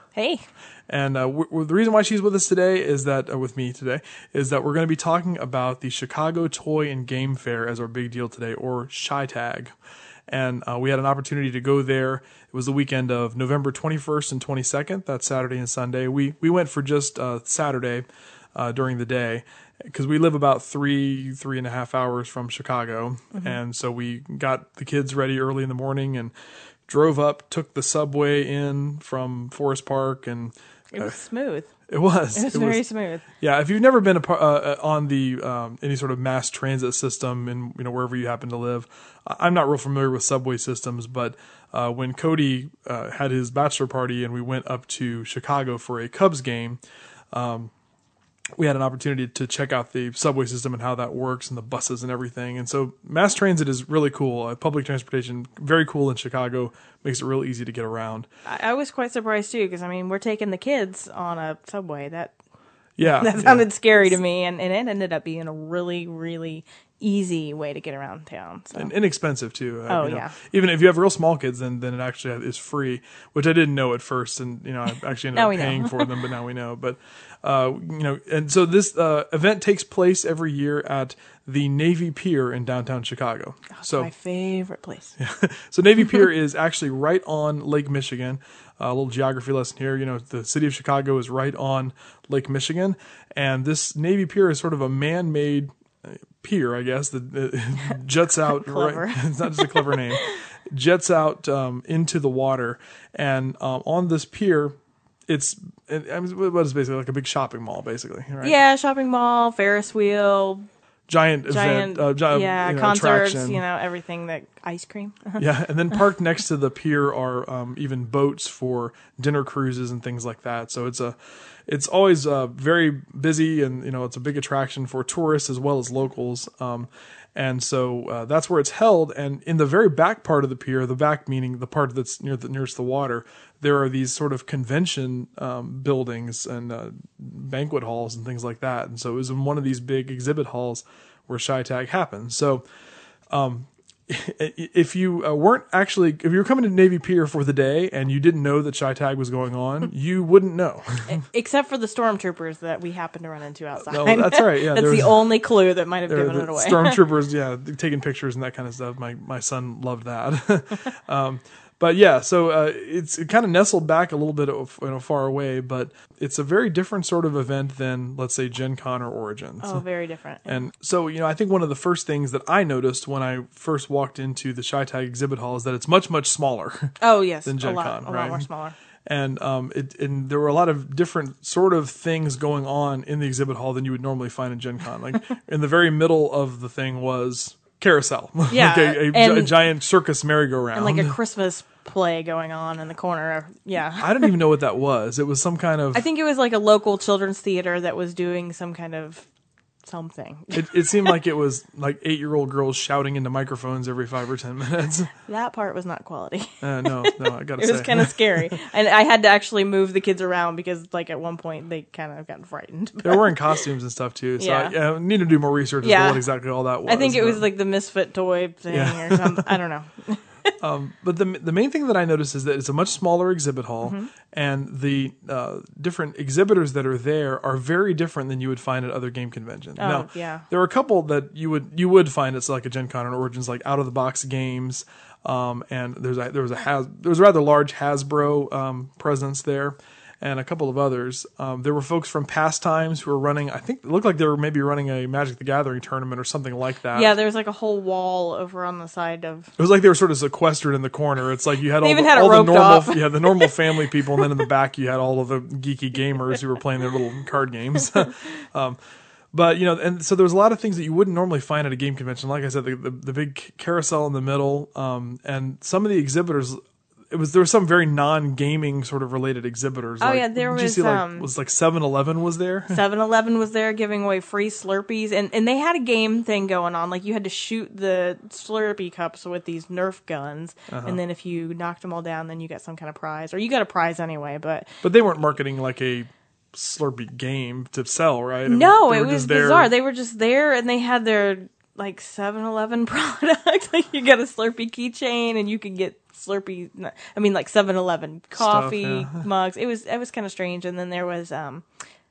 Hey. And uh, w- w- the reason why she's with us today is that, uh, with me today, is that we're going to be talking about the Chicago Toy and Game Fair as our big deal today, or ChiTag. And uh, we had an opportunity to go there. It was the weekend of November twenty-first and twenty-second. That's Saturday and Sunday. We we went for just uh, Saturday uh, during the day because we live about three, three and a half hours from Chicago. Mm-hmm. And so we got the kids ready early in the morning and drove up, took the subway in from Forest Park, and it was uh, smooth. It was. It was it very was, smooth. Yeah, if you've never been a, uh, on the um, any sort of mass transit system in you know wherever you happen to live, I'm not real familiar with subway systems, but uh, when Cody uh, had his bachelor party and we went up to Chicago for a Cubs game, um, we had an opportunity to check out the subway system and how that works and the buses and everything. And so mass transit is really cool. Uh, public transportation, very cool in Chicago. Makes it real easy to get around. I, I was quite surprised too, because I mean, we're taking the kids on a subway. That yeah, that sounded yeah. scary to me, and, and it ended up being a really, really easy way to get around town. So. And inexpensive too. Uh, oh you know, yeah. Even if you have real small kids, then then it actually is free, which I didn't know at first, and you know I actually ended up paying for them, but now we know. But uh, you know, and so this uh, event takes place every year at the Navy Pier in downtown Chicago. Oh, so my favorite place. Yeah. So Navy Pier is actually right on Lake Michigan. Uh, a little geography lesson here. You know, the city of Chicago is right on Lake Michigan, and this Navy Pier is sort of a man-made pier, I guess, that uh, juts out. Right, it's not just a clever name. Jets out um, into the water, and um, on this pier, it's it, I mean, what is basically like a big shopping mall, basically. Right? Yeah, shopping mall, Ferris wheel. Giant, giant, event, uh, gi- yeah, you know, concerts, attraction. you know, everything that ice cream. Yeah, and then parked next to the pier are um, even boats for dinner cruises and things like that. So it's a, it's always uh, very busy, and you know, it's a big attraction for tourists as well as locals. Um, and so uh, that's where it's held. And in the very back part of the pier, the back meaning the part that's near the nearest the water, there are these sort of convention um, buildings and uh, banquet halls and things like that. And so it was in one of these big exhibit halls where ChiTag happens. So um, if you uh, weren't actually, if you were coming to Navy Pier for the day and you didn't know that ChiTag was going on, you wouldn't know. Except for the stormtroopers that we happened to run into outside. No, that's right. Yeah, that's the only clue that might have given the it away. Stormtroopers, yeah, taking pictures and that kind of stuff. My my son loved that. um, But yeah, so uh, it's kind of nestled back a little bit of, you know, far away, but it's a very different sort of event than, let's say, Gen Con or Origins. Oh, very different. Yeah. And so, you know, I think one of the first things that I noticed when I first walked into the ChiTag exhibit hall is that it's much, much smaller. Oh, yes. Than Gen a lot, Con, a right? lot more smaller. And um, it and there were a lot of different sort of things going on in the exhibit hall than you would normally find in Gen Con. Like in the very middle of the thing was carousel, yeah, like a, a, and, a giant circus merry-go-round, and like a Christmas play going on in the corner. Yeah, I didn't even know what that was. It was some kind of. I think it was like a local children's theater that was doing some kind of something. It, it seemed like it was like eight-year-old girls shouting into microphones every five or ten minutes. That part was not quality. Uh, no, no, I gotta it say. It was kind of scary. And I had to actually move the kids around because like at one point they kind of got frightened. They were wearing costumes and stuff too, so yeah. I, yeah, I need to do more research yeah. as to what exactly all that was. I think it but... was like the Misfit toy thing yeah. or something. I don't know. um, but the the main thing that I noticed is that it's a much smaller exhibit hall, mm-hmm. and the uh, different exhibitors that are there are very different than you would find at other game conventions. Oh, now, yeah. there are a couple that you would you would find at like a Gen Con or Origins, like out of the box games, um, and there's a, there was a Has, there was a rather large Hasbro um, presence there. And a couple of others. Um, there were folks from Pastimes who were running, I think it looked like they were maybe running a Magic the Gathering tournament or something like that. Yeah, there's like a whole wall over on the side of... It was like they were sort of sequestered in the corner. It's like you had they all, even the, had it all the roped normal, off. you had the normal family people, and then in the back you had all of the geeky gamers who were playing their little card games. um, But, you know, and so there was a lot of things that you wouldn't normally find at a game convention. Like I said, the, the, the big carousel in the middle, um, and some of the exhibitors... It was there were some very non-gaming sort of related exhibitors. Oh like, yeah, there did was. You see, like, um, was like seven eleven was there. seven eleven was there giving away free Slurpees, and and they had a game thing going on. Like you had to shoot the Slurpee cups with these Nerf guns, uh-huh. and then if you knocked them all down, then you got some kind of prize, or you got a prize anyway. But but they weren't marketing like a Slurpee game to sell, right? I no, mean, it was bizarre. They were just there, and they had their like seven eleven product. Like you got a Slurpee keychain, and you could get Slurpee, I mean, like seven eleven coffee Stuff, yeah. mugs. It was, it was kind of strange. And then there was, um,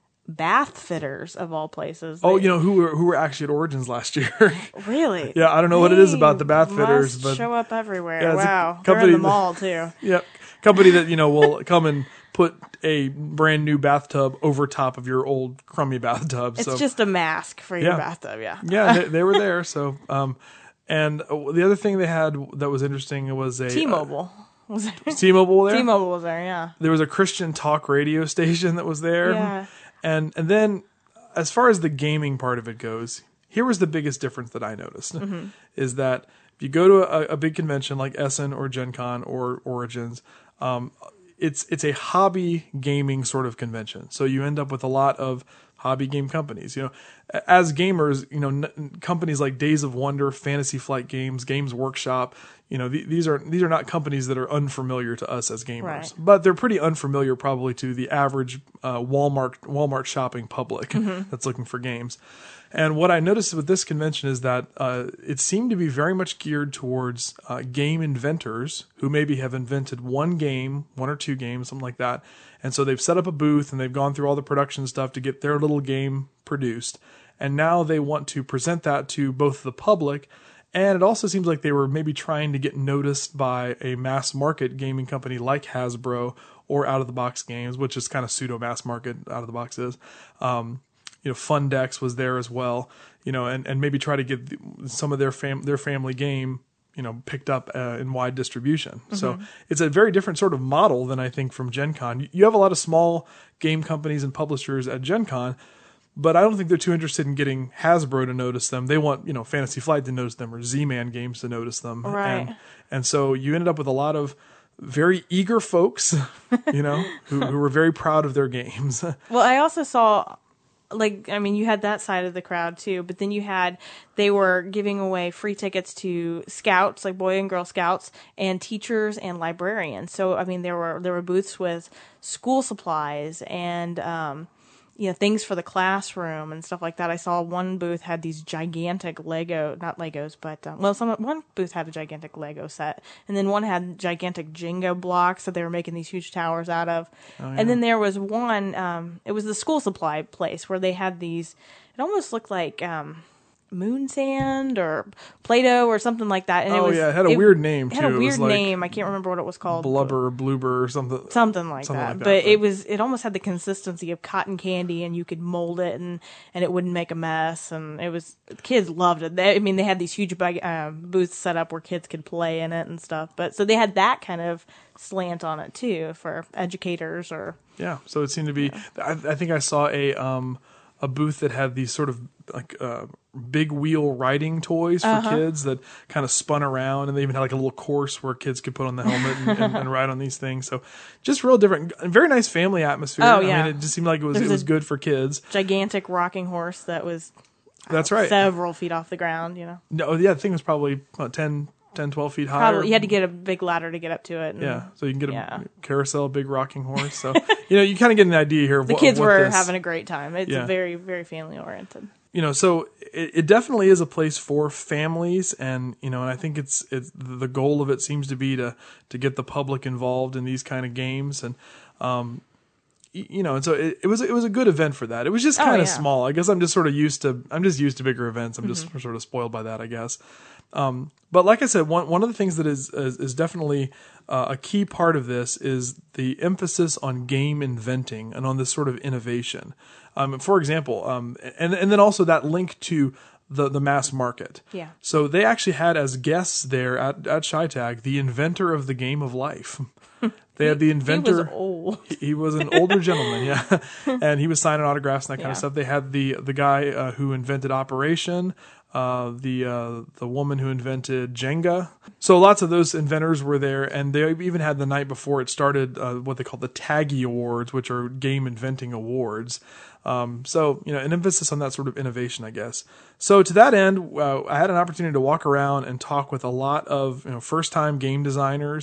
bath fitters of all places. Oh, They- you know who were who were actually at Origins last year? really? Yeah, I don't know what it is They about the bath fitters, must but show up everywhere. Yeah, it's a Wow. They're in company the that- mall too. Yep. Company that, you know, will come and put a brand new bathtub over top of your old crummy bathtub. It's so just a mask for your Yeah. bathtub. Yeah. yeah, they, they were there. So, um, and uh, the other thing they had that was interesting was a T-Mobile. Was there? Uh, T-Mobile there. T-Mobile was there. Yeah. There was a Christian talk radio station that was there. Yeah. And and then as far as the gaming part of it goes, here was the biggest difference that I noticed Mm-hmm. is that if you go to a, a big convention like Essen or Gen Con or Origins, um, it's it's a hobby gaming sort of convention. So you end up with a lot of hobby game companies. You know, as gamers, you know, n- companies like Days of Wonder, Fantasy Flight Games, Games Workshop. You know, th- these are these are not companies that are unfamiliar to us as gamers, Right. but they're pretty unfamiliar probably to the average uh, Walmart Walmart shopping public that's looking for games. And what I noticed with this convention is that uh, it seemed to be very much geared towards uh, game inventors who maybe have invented one game, one or two games, something like that. And so they've set up a booth and they've gone through all the production stuff to get their little game produced. And now they want to present that to both the public. And it also seems like they were maybe trying to get noticed by a mass market gaming company like Hasbro or Out of the Box Games, which is kind of pseudo mass market Out of the Box is. Um, you know, Fundex was there as well, you know, and, and maybe try to get the, some of their fam- their family game, you know, picked up uh, in wide distribution. Mm-hmm. So it's a very different sort of model than I think from Gen Con. You have a lot of small game companies and publishers at Gen Con, but I don't think they're too interested in getting Hasbro to notice them. They want, you know, Fantasy Flight to notice them or Z-Man Games to notice them. Right. And, and so you ended up with a lot of very eager folks, you know, who, who were very proud of their games. Well, I also saw, like, I mean, you had that side of the crowd too, but then you had, they were giving away free tickets to scouts, like Boy and Girl Scouts, and teachers and librarians. So, I mean, there were, there were booths with school supplies and, um, you know, things for the classroom and stuff like that. I saw one booth had these gigantic Lego, not Legos, but, um, well, some, one booth had a gigantic Lego set, and then one had gigantic Jenga blocks that they were making these huge towers out of. Oh, yeah. And then there was one, um, it was the school supply place where they had these, it almost looked like, um, moon sand or Play-Doh or something like that. And Oh, it was, yeah, it had a weird name, It had a too. It was weird like name. I can't remember what it was called. Blubber or Bloober or something. Something like Something that. like that, But but- it was, it almost had the consistency of cotton candy, and you could mold it and, and it wouldn't make a mess. And it was, kids loved it. They, I mean, they had these huge big, um, booths set up where kids could play in it and stuff. But so they had that kind of slant on it too for educators or. Yeah, so it seemed to be. I, I think I saw a um a booth that had these sort of like uh, big wheel riding toys for Uh-huh. kids that kind of spun around, and they even had like a little course where kids could put on the helmet and, and, and ride on these things. So just real different, very nice family atmosphere. Oh, I yeah. mean, it just seemed like it was There it was was a- good for kids. Gigantic rocking horse that was That's right. several feet off the ground, you know. No, yeah, the thing was probably what, ten, ten, twelve feet high. Probably you had to get a big ladder to get up to it. And Yeah, so you can get a Yeah. carousel, big rocking horse. So you know, you kind of get an idea here. Of the what, kids of what were this, having a great time. It's Yeah. very, very family oriented. you know, so it, it definitely is a place for families, and you know, and I think it's it's the goal of it seems to be to to get the public involved in these kind of games, and um, y- you know, and so it, it was it was a good event for that. It was just Oh, kind of yeah. small. I guess I'm just sort of used to I'm just used to bigger events. I'm just sort of spoiled by that, I guess. Um, but like I said, one one of the things that is is, is definitely uh, a key part of this is the emphasis on game inventing and on this sort of innovation. Um, for example, um, and and then also that link to the the mass market. Yeah. So they actually had as guests there at at ShyTag the inventor of the game of life. They had the inventor. He was old. He, he was an older gentleman, yeah, and he was signing autographs and that kind of Yeah. stuff. They had the the guy uh, who invented Operation, uh, the uh, the woman who invented Jenga. So lots of those inventors were there, and they even had the night before it started uh, what they call the Taggy Awards, which are game inventing awards. Um, so, you know, an emphasis on that sort of innovation, I guess. So to that end, uh, I had an opportunity to walk around and talk with a lot of, you know, first-time game designers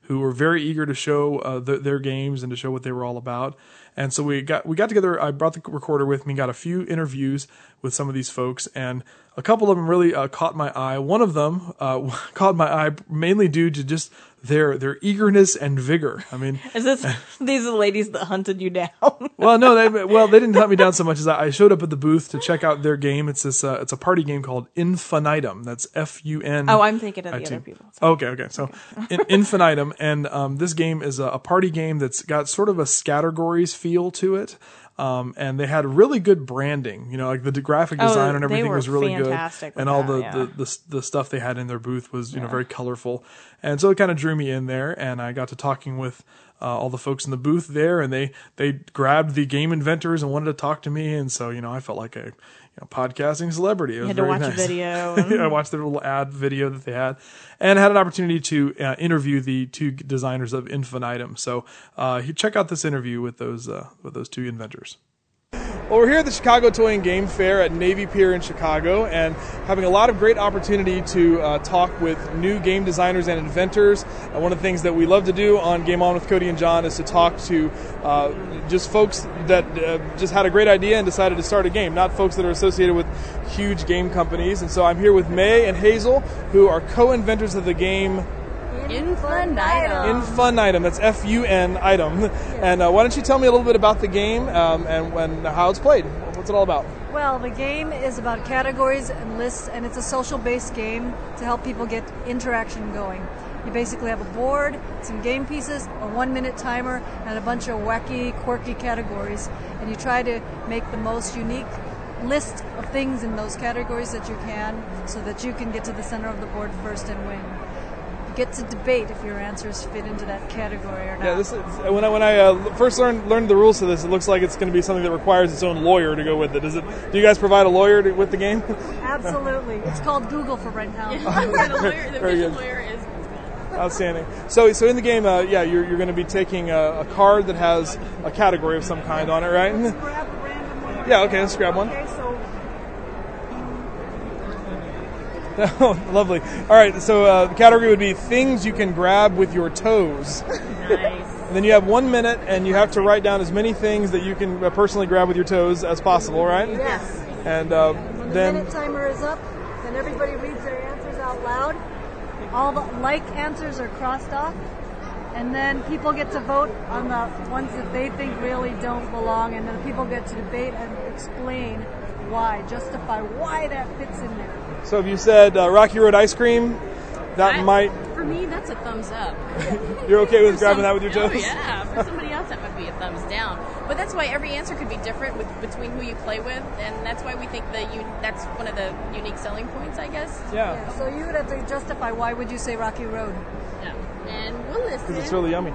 who were very eager to show uh, th- their games and to show what they were all about. And so we got we got together. I brought the recorder with me, got a few interviews with some of these folks, and a couple of them really uh, caught my eye. One of them uh, caught my eye mainly due to just their their eagerness and vigor. I mean, Is this these are the ladies that hunted you down? well, no, they well they didn't hunt me down so much as I, I showed up at the booth to check out their game. It's this uh, it's a party game called Infinitum. That's F U N. Oh, I'm thinking of the other people. Okay, okay. So in, Infinitum, and um, this game is a, a party game that's got sort of a Scattergories feel to it. Um, and they had really good branding, you know, like the d- graphic design Oh, and they everything were was really good. fantastic with And all that, the, yeah. the, the, the stuff they had in their booth was, you know, very colorful. And so it kind of drew me in there, and I got to talking with uh, all the folks in the booth there, and they, they grabbed the game inventors and wanted to talk to me. And so, you know, I felt like a, you know, podcasting celebrity. It was You had to very watch nice. a video. I watched their little ad video that they had, and had an opportunity to uh, interview the two designers of Infinitum. So uh, check out this interview with those uh, with those two inventors. Well, we're here at the Chicago Toy and Game Fair at Navy Pier in Chicago, and having a lot of great opportunity to uh, talk with new game designers and inventors. Uh, one of the things that we love to do on Game On with Cody and John is to talk to uh, just folks that uh, just had a great idea and decided to start a game, not folks that are associated with huge game companies. And so I'm here with May and Hazel, who are co-inventors of the game Infinitum. Infinitum. That's F U N item. And uh, why don't you tell me a little bit about the game um, and, and how it's played? What's it all about? Well, the game is about categories and lists, and it's a social-based game to help people get interaction going. You basically have a board, some game pieces, a one-minute timer, and a bunch of wacky, quirky categories. And you try to make the most unique list of things in those categories that you can, so that you can get to the center of the board first and win. Get to debate if your answers fit into that category or not. Yeah, this is, when I when I uh, first learned learned the rules to this, it looks like it's going to be something that requires its own lawyer to go with it. Is it? Do you guys provide a lawyer to, with the game? Absolutely. It's called Google for right now. the lawyer, the Very official good. lawyer is Outstanding. So, so in the game, uh, yeah, you're you're going to be taking a, a card that has a category of some kind on it, right? Grab a random one. Yeah. Okay. Let's grab one. Okay, so Oh, lovely. All right, so uh, the category would be things you can grab with your toes. nice. And then you have one minute, and you have to write down as many things that you can uh, personally grab with your toes as possible, right? yes. And uh, When the then, minute timer is up, then everybody reads their answers out loud. All the like answers are crossed off, and then people get to vote on the ones that they think really don't belong, and then people get to debate and explain why, justify why that fits in there. so if you said uh, Rocky Road ice cream, that I- might, For me, that's a thumbs up. you're okay with For grabbing some- that with your toes? Oh, yeah. For somebody else, that might be a thumbs down. But that's why every answer could be different with, between who you play with, and that's why we think that you, that's one of the unique selling points, I guess. Yeah, Yeah, so you would have to justify why would you say Rocky Road. Yeah. And we'll listen. because it's really yummy.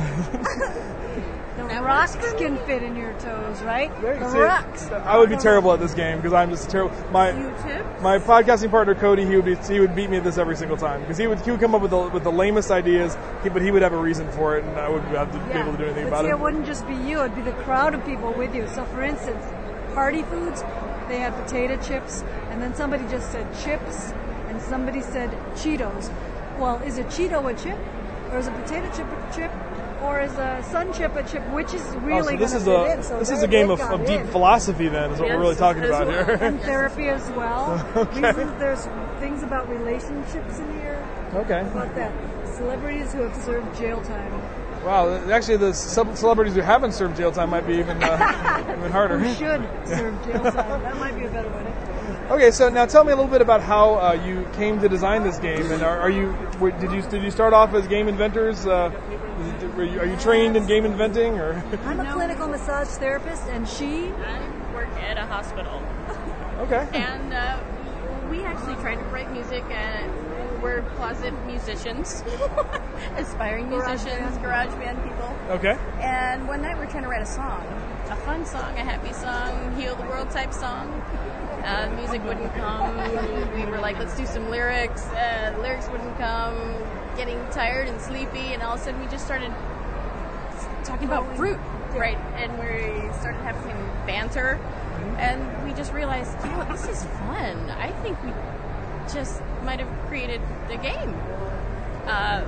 The That rocks works. can fit in your toes, right? The See, rocks. I would be terrible at this game because I'm just terrible. My YouTube? my podcasting partner Cody, he would be, he would beat me at this every single time because he would he would come up with the with the lamest ideas, he, but he would have a reason for it, and I wouldn't have to be able to do anything but about see, it. it wouldn't just be you; it'd be the crowd of people with you. So, for instance, party foods, they had potato chips, and then somebody just said chips, and somebody said Cheetos. Well, is a Cheeto a chip, or is a potato chip a chip, or is a sun chip a chip? Which is Oh, really so this going is to a fit in? So this is there a game they of, got of deep in. philosophy. Then is what we're Yes, really talking as about well. here. And therapy as well. Reasons there's things about relationships in here. Okay. About that. Celebrities who have served jail time. Wow. Actually, the sub- celebrities who haven't served jail time might be even uh, even harder. Who should serve jail time. That might be a better way. Okay, so now tell me a little bit about how uh, you came to design this game, and are, are you were, did you did you start off as game inventors? Uh, were you, are you trained in game inventing, or? I'm a clinical massage therapist, and she. I work at a hospital. Okay. And uh, we actually tried to write music, and we're closet musicians, aspiring musicians, garage band people. Okay. And one night we were trying to write a song, a fun song, a happy song, heal the world type song. Uh, music wouldn't come. We were like, let's do some lyrics. Uh, lyrics wouldn't come. Getting tired and sleepy, and all of a sudden we just started talking about fruit, right? And we started having banter, and we just realized, you know what, this is fun. I think we just might have created the game. Uh,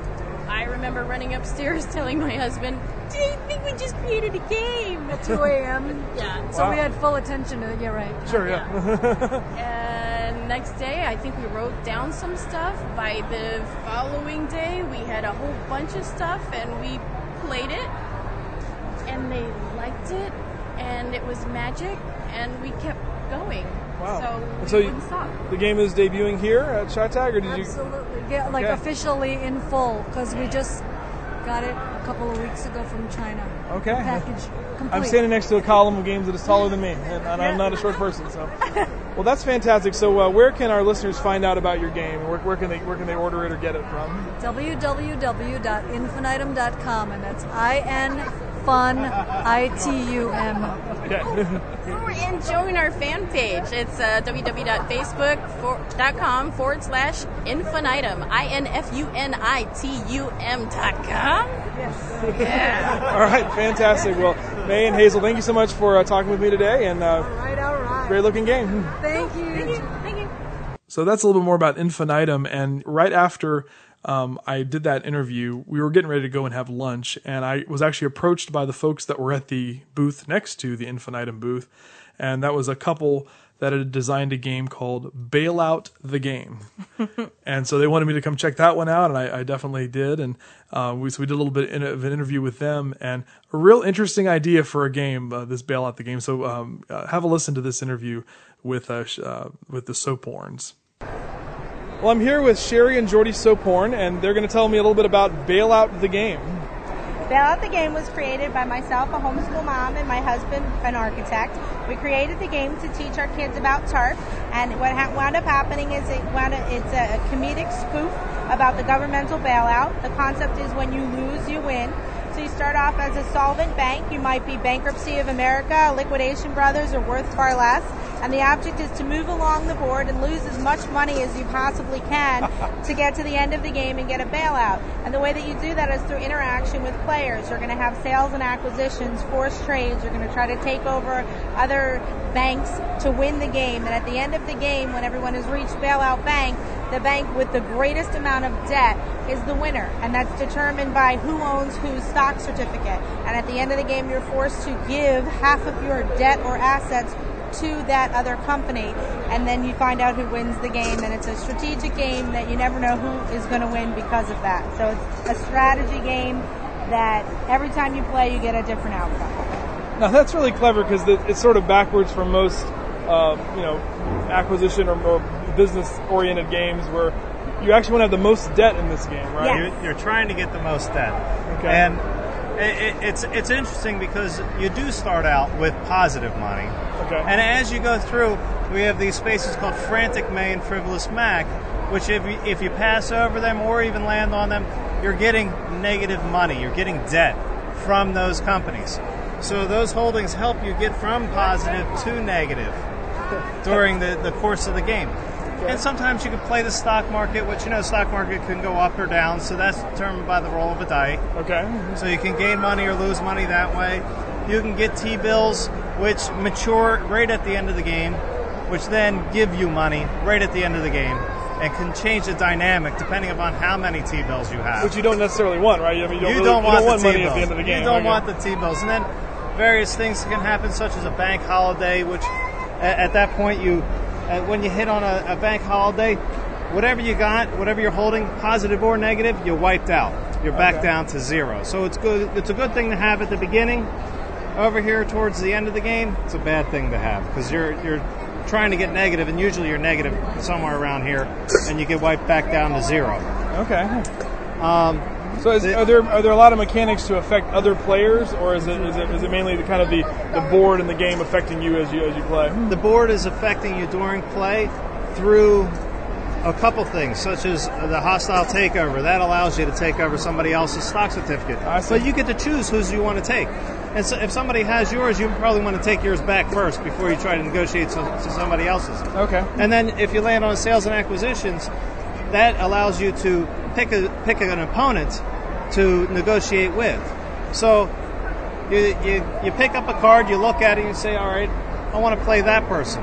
I remember running upstairs telling my husband, I think we just created a game. At two a.m. Yeah. So Wow. we had full attention to it. Yeah, right. Sure, yeah. And next day, I think we wrote down some stuff. By the following day, we had a whole bunch of stuff, and we played it, and they liked it, and it was magic, and we kept going. Wow. So And we so you- wouldn't stop. The game is debuting here at ShyTag, or did you? Absolutely. Yeah, like Okay. officially in full, because we just got it a couple of weeks ago from China. Okay. The package complete. I'm standing next to a column of games that is taller than me, and, and I'm not a short person. So, well, that's fantastic. So, uh, where can our listeners find out about your game? Where, where can they where can they order it or get it from? w w w dot infinitum dot com, and that's I N fun I T U M. Okay. Oh, and join our fan page. It's uh, w w w dot facebook dot com forward slash infinitum. I N F U N I T U M dot com. All right, fantastic. Well, May and Hazel, thank you so much for uh, talking with me today, and uh, All right, all right. great looking game. Thank you. Thank you. So that's a little bit more about Infinitum. And right after um, I did that interview, we were getting ready to go and have lunch. And I was actually approached by the folks that were at the booth next to the Infinitum booth. And that was a couple that had designed a game called Bailout the Game. And so they wanted me to come check that one out, and I, I definitely did. And uh, we, so we did a little bit of an interview with them, and a real interesting idea for a game, uh, this Bailout the Game. So um, uh, have a listen to this interview with uh, sh- uh, with the Soaphorns. Well, I'm here with Sherry and Jordy Soaphorn, and they're going to tell me a little bit about Bailout the Game. Bailout the Game was created by myself, a homeschool mom, and my husband, an architect. We created the game to teach our kids about TARP, and what ha- wound up happening is it wound up, it's a comedic spoof about the governmental bailout. The concept is when you lose, you win. So you start off as a solvent bank. You might be Bankruptcy of America, Liquidation Brothers, or Worth Far Less. And the object is to move along the board and lose as much money as you possibly can to get to the end of the game and get a bailout. And the way that you do that is through interaction with players. You're going to have sales and acquisitions, forced trades. You're going to try to take over other banks to win the game. And at the end of the game, when everyone has reached bailout bank, the bank with the greatest amount of debt is the winner. And that's determined by who owns whose stock certificate. And at the end of the game, you're forced to give half of your debt or assets to that other company, and then you find out who wins the game. And it's a strategic game that you never know who is going to win because of that. So it's a strategy game that every time you play, you get a different outcome. Now that's really clever because it's sort of backwards from most, uh, you know, acquisition or, or business-oriented games where you actually want to have the most debt in this game, right? Yes. You're, you're trying to get the most debt. Okay. And it, it, it's it's interesting because you do start out with positive money. Okay. And as you go through, we have these spaces called Frantic May and Frivolous Mac, which if you, if you pass over them or even land on them, you're getting negative money. You're getting debt from those companies. So those holdings help you get from positive to negative during the, the course of the game. And sometimes you can play the stock market, which, you know, stock market can go up or down, so that's determined by the roll of a die. Okay. So you can gain money or lose money that way. You can get T-bills, which mature right at the end of the game, which then give you money right at the end of the game, and can change the dynamic depending upon how many T-bills you have. Which you don't necessarily want, right? I mean, you don't, You really, don't want, you don't want the money T-bills. at the end of the game. You don't Okay. want the T-bills. And then various things can happen, such as a bank holiday, which at, at that point, you, uh, when you hit on a, a bank holiday, whatever you got, whatever you're holding, positive or negative, you're wiped out. You're back Okay. down to zero. So it's good. It's a good thing to have at the beginning. Over here towards the end of the game, it's a bad thing to have because you're you're trying to get negative, and usually you're negative somewhere around here, and you get wiped back down to zero. Okay. Um, So is, are there are there a lot of mechanics to affect other players, or is it is it, is it mainly the kind of the, the board and the game affecting you as you as you play? The board is affecting you during play through a couple things, such as the hostile takeover. That allows you to take over somebody else's stock certificate. I see. But you get to choose whose you want to take. And so if somebody has yours, you probably want to take yours back first before you try to negotiate to, to somebody else's. Okay. And then if you land on sales and acquisitions, that allows you to pick a pick an opponent to negotiate with. So you, you you pick up a card, you look at it, and you say, all right, I want to play that person.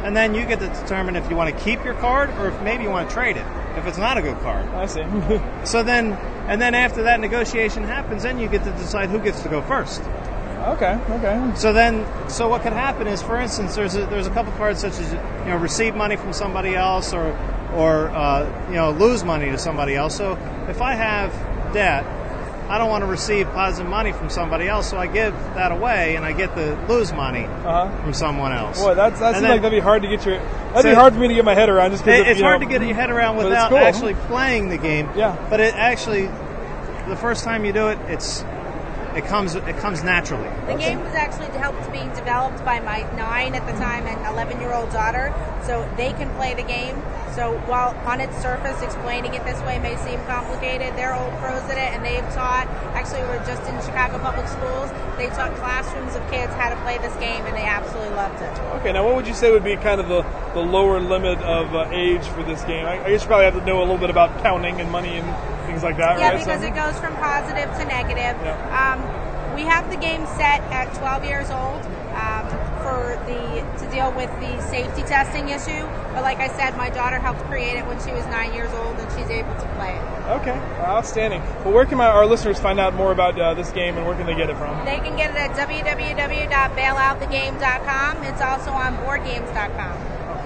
and then you get to determine if you want to keep your card or if maybe you want to trade it if it's not a good card. I see. So then, and then after that negotiation happens, then you get to decide who gets to go first. Okay, okay. So then, so what could happen is, for instance, there's a, there's a couple cards such as, you know, receive money from somebody else or, or uh, you know, lose money to somebody else. So if I have debt, I don't want to receive positive money from somebody else, so I give that away and I get to lose money uh-huh. from someone else. Boy, that's, that seems then, like that'd be hard to get your. That'd so be hard for me to get my head around. Just because it, it's you hard know, to get your head around without cool. actually playing the game. Yeah. But it actually, the first time you do it, it's. It comes it comes naturally. The game was actually helped being developed by my nine at the time and eleven-year-old daughter, so they can play the game. So while on its surface explaining it this way may seem complicated, they're old pros at it, and they've taught, actually we were just in Chicago Public Schools, they taught classrooms of kids how to play this game, and they absolutely loved it. Okay, now what would you say would be kind of the, the lower limit of uh, age for this game? I, I guess you probably have to know a little bit about counting and money and things like that, yeah, right? because so, it goes from positive to negative. Yeah. Um, we have the game set at twelve years old um, for the to deal with the safety testing issue. But like I said, my daughter helped create it when she was nine years old, and she's able to play it. Okay, outstanding. Well, where can my, our listeners find out more about uh, this game, and where can they get it from? They can get it at w w w dot bail out the game dot com. It's also on board games dot com.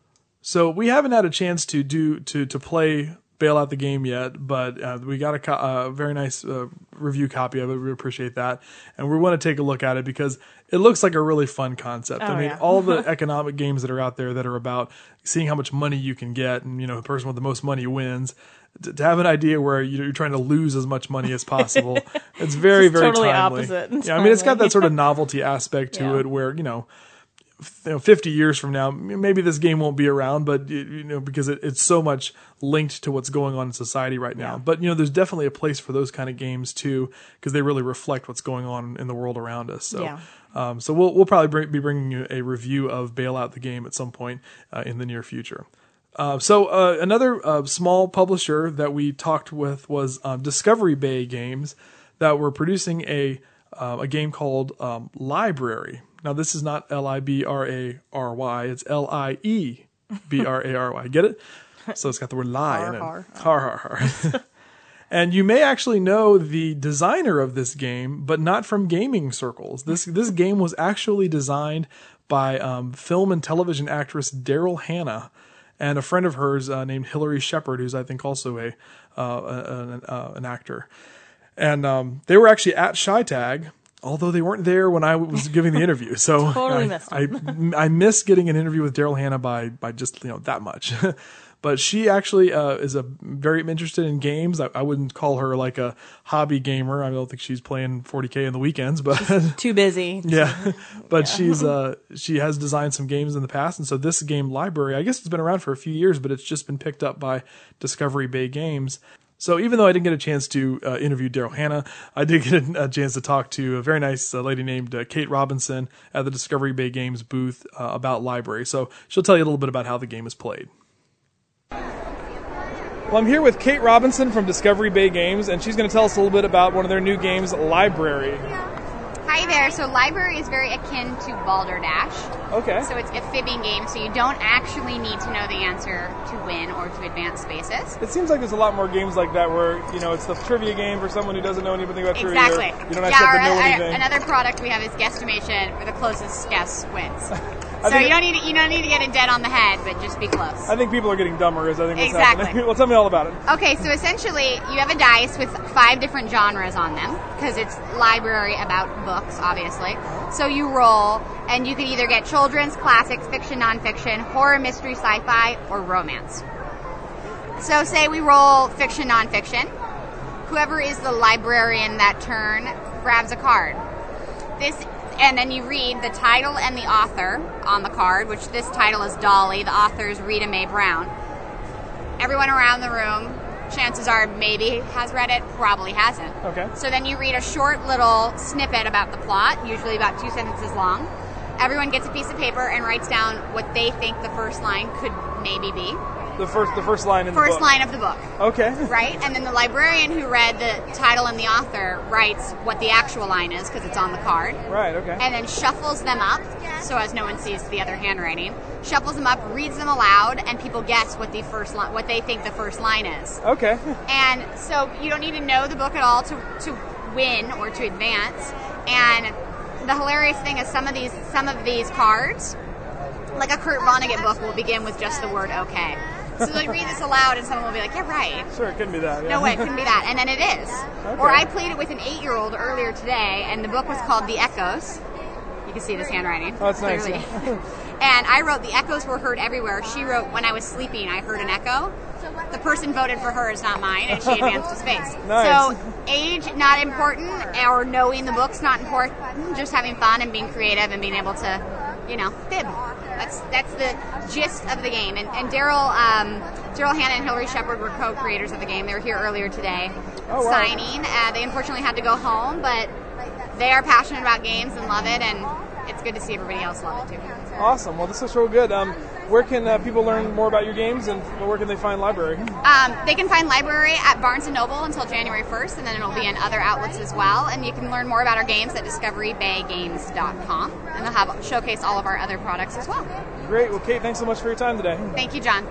So we haven't had a chance to do to to play Bail Out the Game yet, but uh, we got a co- uh, very nice uh, review copy of it. We appreciate that, and we want to take a look at it because it looks like a really fun concept. Oh, I mean, yeah. all the economic games that are out there that are about seeing how much money you can get, and you know, the person with the most money wins. To, to have an idea where you're trying to lose as much money as possible, it's very, It's very totally timely. opposite Yeah, I mean, it's got timely. that sort of novelty aspect to Yeah. it, where you know. You know, fifty years from now, maybe this game won't be around, but you know, because it, it's so much linked to what's going on in society right now. But you know, there's definitely a place for those kind of games too, because they really reflect what's going on in the world around us. So, Yeah. um, so we'll we'll probably bring, be bringing you a review of Bail Out the Game at some point uh, in the near future. Uh, so uh, another uh, small publisher that we talked with was um, Discovery Bay Games, that were producing a uh, a game called um, Library. Now, this is not L I B R A R Y. It's L I E B R A R Y. Get it? So it's got the word lie in it. Har, Har, har, har. And you may actually know the designer of this game, but not from gaming circles. This this game was actually designed by um, film and television actress Daryl Hannah and a friend of hers uh, named Hillary Shepard, who's I think also a uh, an, uh, an actor. And um, they were actually at ShyTag, although they weren't there when I was giving the interview. So Totally I, missed I, I missed getting an interview with Daryl Hannah by, by just, you know, that much. But she actually uh, is a very interested in games. I, I wouldn't call her like a hobby gamer. I don't think she's playing forty K in the weekends, but Too busy. yeah, but she's uh she has designed some games in the past, and so this game Library, I guess it's been around for a few years, but it's just been picked up by Discovery Bay Games. So even though I didn't get a chance to uh, interview Daryl Hannah, I did get a, a chance to talk to a very nice uh, lady named uh, Kate Robinson at the Discovery Bay Games booth uh, about Library. So she'll tell you a little bit about how the game is played. Well, I'm here with Kate Robinson from Discovery Bay Games, and she's going to tell us a little bit about one of their new games, Library. Hi there. So Library is very akin to Balderdash. Okay. So it's a fibbing game, so you don't actually need to know the answer to win or to advance spaces. It seems like there's a lot more games like that where, you know, it's the trivia game for someone who doesn't know anything about trivia. Exactly. You don't yeah, actually have or to know a- anything. another product we have is Guesstimation, where the closest guess wins. I So think you it- don't need to, you don't need to get it dead on the head, but just be close. I think people are getting dumber is I think what's Exactly. happening. Well, tell me all about it. Okay, so essentially you have a dice with five different genres on them, because it's library about books, obviously. So you roll, and you can either get children's, classics, fiction, nonfiction, horror, mystery, sci-fi, or romance. So say we roll fiction, nonfiction. Whoever is the librarian that turn grabs a card. This, and then you read the title and the author on the card, which this title is Dolly, the author is Rita Mae Brown. Everyone around the room, chances are maybe has read it, probably hasn't. Okay. So then you read a short little snippet about the plot, usually about two sentences long. Everyone gets a piece of paper and writes down what they think the first line could maybe be. The first, the first line in First the book. line of the book. Okay. Right? And then the librarian who read the title and the author writes what the actual line is because it's on the card. Right, okay. And then shuffles them up so as no one sees the other handwriting. Shuffles them up, reads them aloud, and people guess what the first li- what they think the first line is. Okay. And so you don't need to know the book at all to to win or to advance. And the hilarious thing is some of these some of these cards, like a Kurt Vonnegut book, will begin with just the word okay. So they read this aloud and someone will be like, yeah, right. Sure, it couldn't be that. Yeah. No way, it couldn't be that. And then it is. Okay. Or I played it with an eight-year-old earlier today, and the book was called The Echoes. You can see this handwriting. Oh, that's nice. Clearly. And I wrote, the echoes were heard everywhere. She wrote, when I was sleeping, I heard an echo. The person voted for hers, not mine, and she advanced to space. Nice. So age, not important, or knowing the book's not important. Just having fun and being creative and being able to, you know, fib. That's that's the gist of the game. And, and Daryl um, Daryl Hannah and Hillary Shepard were co-creators of the game. They were here earlier today Oh, wow. signing. Uh, they unfortunately had to go home, but they are passionate about games and love it, and it's good to see everybody else love it too. Awesome. Well, this is real good. Um, where can uh, people learn more about your games, and where can they find library? Um, they can find library at Barnes and Noble until January first, and then it'll be in other outlets as well. And you can learn more about our games at discovery bay games dot com, and they'll have showcase all of our other products as well. Great. Well, Kate, thanks so much for your time today. Thank you, John.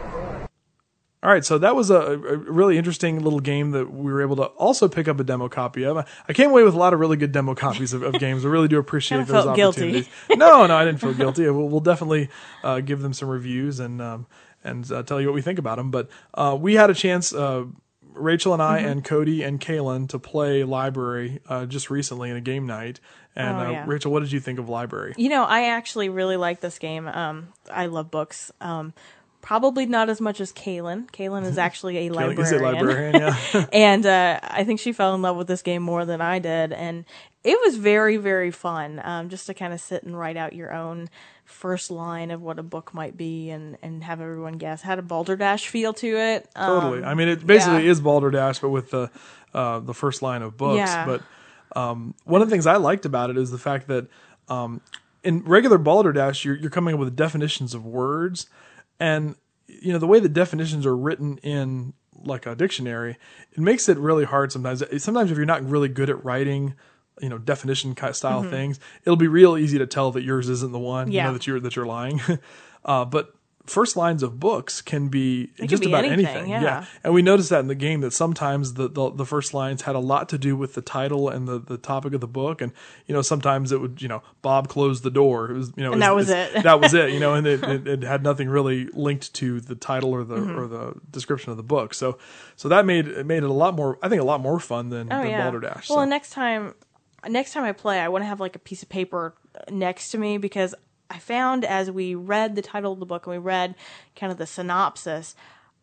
All right, so that was a, a really interesting little game that we were able to also pick up a demo copy of. I came away with a lot of really good demo copies of, of games. I really do appreciate Kinda those felt guilty. opportunities. No, no, I didn't feel guilty. We'll, we'll definitely uh, give them some reviews and um, and uh, tell you what we think about them. But uh, we had a chance, uh, Rachel and I Mm-hmm. and Cody and Kaylin, to play Library uh, just recently in a game night. And Oh, uh, yeah. Rachel, what did you think of Library? You know, I actually really like this game. Um, I love books. Um, probably not as much as Kaylin. Kaylin is actually a Kaylin librarian. is a librarian, yeah. And uh, I think she fell in love with this game more than I did. And it was very, very fun um, just to kind of sit and write out your own first line of what a book might be and, and have everyone guess. Had a Balderdash feel to it. Um, Totally. I mean, it basically yeah. is Balderdash, but with the uh, the first line of books. Yeah. But um, one of the things I liked about it is the fact that um, in regular Balderdash, you're, you're coming up with definitions of words, and you know the way the definitions are written in like a dictionary, it makes it really hard sometimes. Sometimes if you're not really good at writing, you know, definition kind of style Mhm. things, it'll be real easy to tell that yours isn't the one. You Yeah. know that you're that you're lying. uh, but first lines of books can be It just could be about anything, anything. yeah. And we noticed that in the game that sometimes the, the the first lines had a lot to do with the title and the, the topic of the book, and you know sometimes it would you know Bob closed the door. It was you know And it that was it's- it. that was it. You know, and it, it, it had nothing really linked to the title or the Mhm. or the description of the book. So so that made it made it a lot more. I think a lot more fun than, Oh than yeah. Balderdash. Well, so. and next time, next time I play, I want to have like a piece of paper next to me because I found as we read the title of the book and we read kind of the synopsis,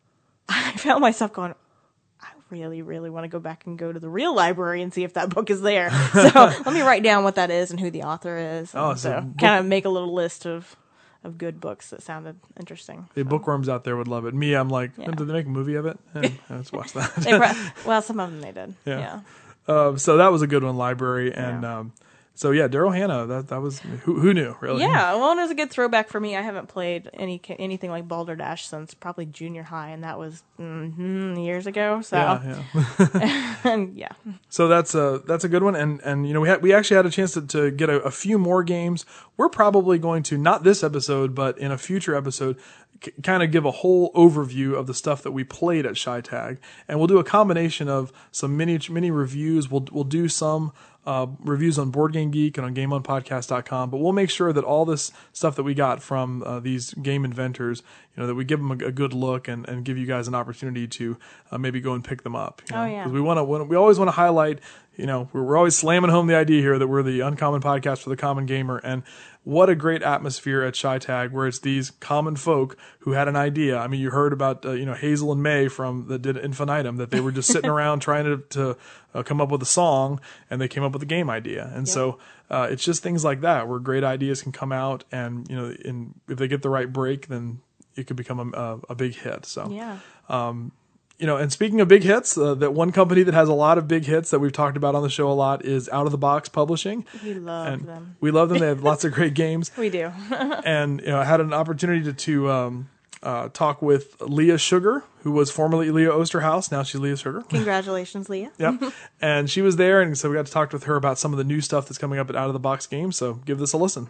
I found myself going, I really, really want to go back and go to the real library and see if that book is there. So let me write down what that is and who the author is. Oh, And so so book- kind of make a little list of of good books that sounded interesting. The bookworms out there would love it. Me, I'm like, Yeah. did they make a movie of it? Eh, let's watch that. They pro- well, some of them they did. Yeah. Yeah. Um, so that was a good one, Library, and um, so yeah, Daryl Hannah. That that was who who knew really. Yeah, well, and it was a good throwback for me. I haven't played any anything like Balderdash since probably junior high, and that was mm years ago. So, Yeah, yeah. and yeah, So that's a that's a good one, and and you know we had we actually had a chance to, to get a, a few more games. We're probably going to not this episode, but in a future episode, c- kind of give a whole overview of the stuff that we played at ShyTag, and we'll do a combination of some mini mini reviews. We'll we'll do some. Uh, reviews on Board Game Geek and on game on podcast dot com, but we'll make sure that all this stuff that we got from uh, these game inventors, you know, that we give them a, a good look and, and give you guys an opportunity to uh, maybe go and pick them up. You know? Oh, yeah. 'Cause we want to, we always want to highlight, you know, we're, we're always slamming home the idea here that we're the uncommon podcast for the common gamer, and what a great atmosphere at ShyTag where it's these common folk who had an idea. I mean, you heard about, uh, you know, Hazel and May from that did Infinitum, that they were just sitting around trying to, to uh, come up with a song, and they came up with a game idea. And Yep. so uh, it's just things like that where great ideas can come out, and, you know, in, if they get the right break, then it could become a, a, a big hit. So, yeah. um, you know, and speaking of big hits, uh, that one company that has a lot of big hits that we've talked about on the show a lot is Out of the Box Publishing. We love and them. We love them. They have lots of great games. We do. And you know, I had an opportunity to to, um, uh, talk with Leah Sugar, who was formerly Leah Osterhaus. Now she's Leah Sugar. Congratulations, Leah. Yep. And she was there, and so we got to talk with her about some of the new stuff that's coming up at Out of the Box Games. So give this a listen.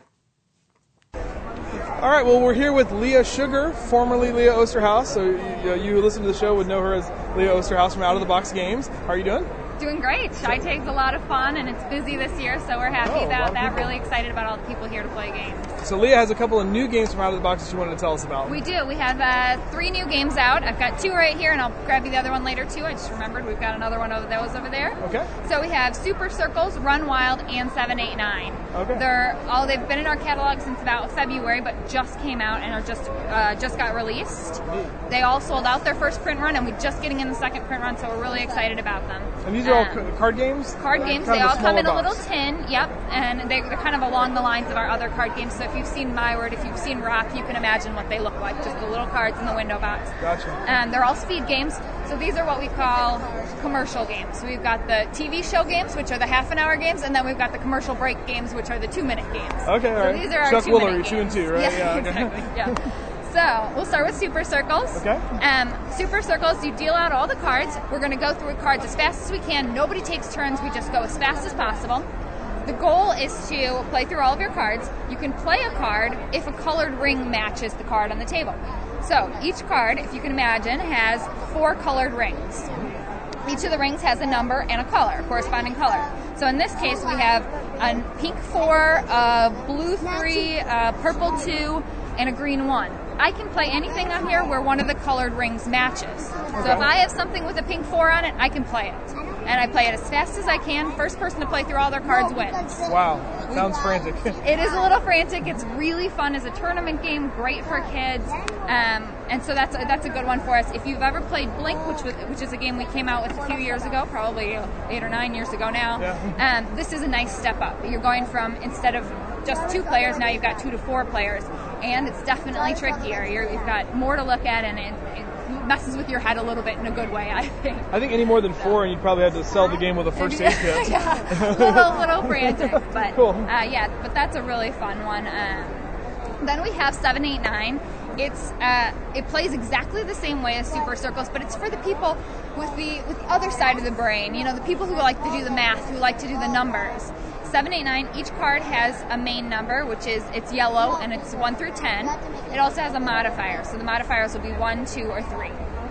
All right, well, we're here with Leah Sugar, formerly Leah Osterhaus. So you, you listen to the show would know her as Leah Osterhaus from Out of the Box Games. How are you doing? Doing great. Chi-Teg's a lot of fun, and it's busy this year, so we're happy Oh, a lot about of that. people. Really excited about all the people here to play games. So Leah has a couple of new games from Out of the Box that you wanted to tell us about. We do. We have uh, three new games out. I've got two right here, and I'll grab you the other one later, too. I just remembered we've got another one of those over there. Okay. So we have Super Circles, Run Wild, and seven eight nine. Okay. They're all they've been in our catalog since about February, but just came out and are just uh, just got released. They all sold out their first print run, and we're just getting in the second print run, so we're really excited about them. And these are all Um, ca- card games? Card games. Kind They of all come in a smaller little box. tin. Yep, and they, they're kind of along the lines of our other card games. So if you've seen Myword, if you've seen Rock, you can imagine what they look like. Just the little cards in the window box. Gotcha. Um, they're all speed games. So these are what we call commercial games. So we've got the T V show games, which are the half an hour games, and then we've got the commercial break games, which are the two minute games. Okay, all right. So these are our Chuck two minute Woolery, games. two and two, right? Yeah, Yeah, okay. exactly. Yeah. So we'll start with Super Circles. Okay. Um, Super Circles, you deal out all the cards. We're going to go through cards as fast as we can. Nobody takes turns. We just go as fast as possible. The goal is to play through all of your cards. You can play a card if a colored ring matches the card on the table. So each card, if you can imagine, has four colored rings. Each of the rings has a number and a color, a corresponding color. So in this case, we have a pink four, a blue three, a purple two, and a green one. I can play anything on here where one of the colored rings matches. So if I have something with a pink four on it, I can play it. And I play it as fast as I can. First person to play through all their cards wins. Wow, sounds frantic. It is a little frantic. It's really fun as a tournament game. Great for kids, um, and so that's a, that's a good one for us. If you've ever played Blink, which was, which is a game we came out with a few years ago, probably eight or nine years ago now, Yeah. um, this is a nice step up. You're going from instead of just two players, now you've got two to four players, and it's definitely trickier. You're, you've got more to look at, and it, it messes with your head a little bit in a good way, I think. I think any more than four, and you'd probably have to sell the game with a first aid kit. yeah, a little, little frantic, but Cool. uh, yeah, but that's a really fun one. Um, then we have seven eight nine. It's uh, it plays exactly the same way as Super Circles, but it's for the people with the with the other side of the brain. You know, the people who like to do the math, who like to do the numbers. seven eight nine, each card has a main number, which is it's yellow and it's one through ten. It also has a modifier, so the modifiers will be one, two, or three.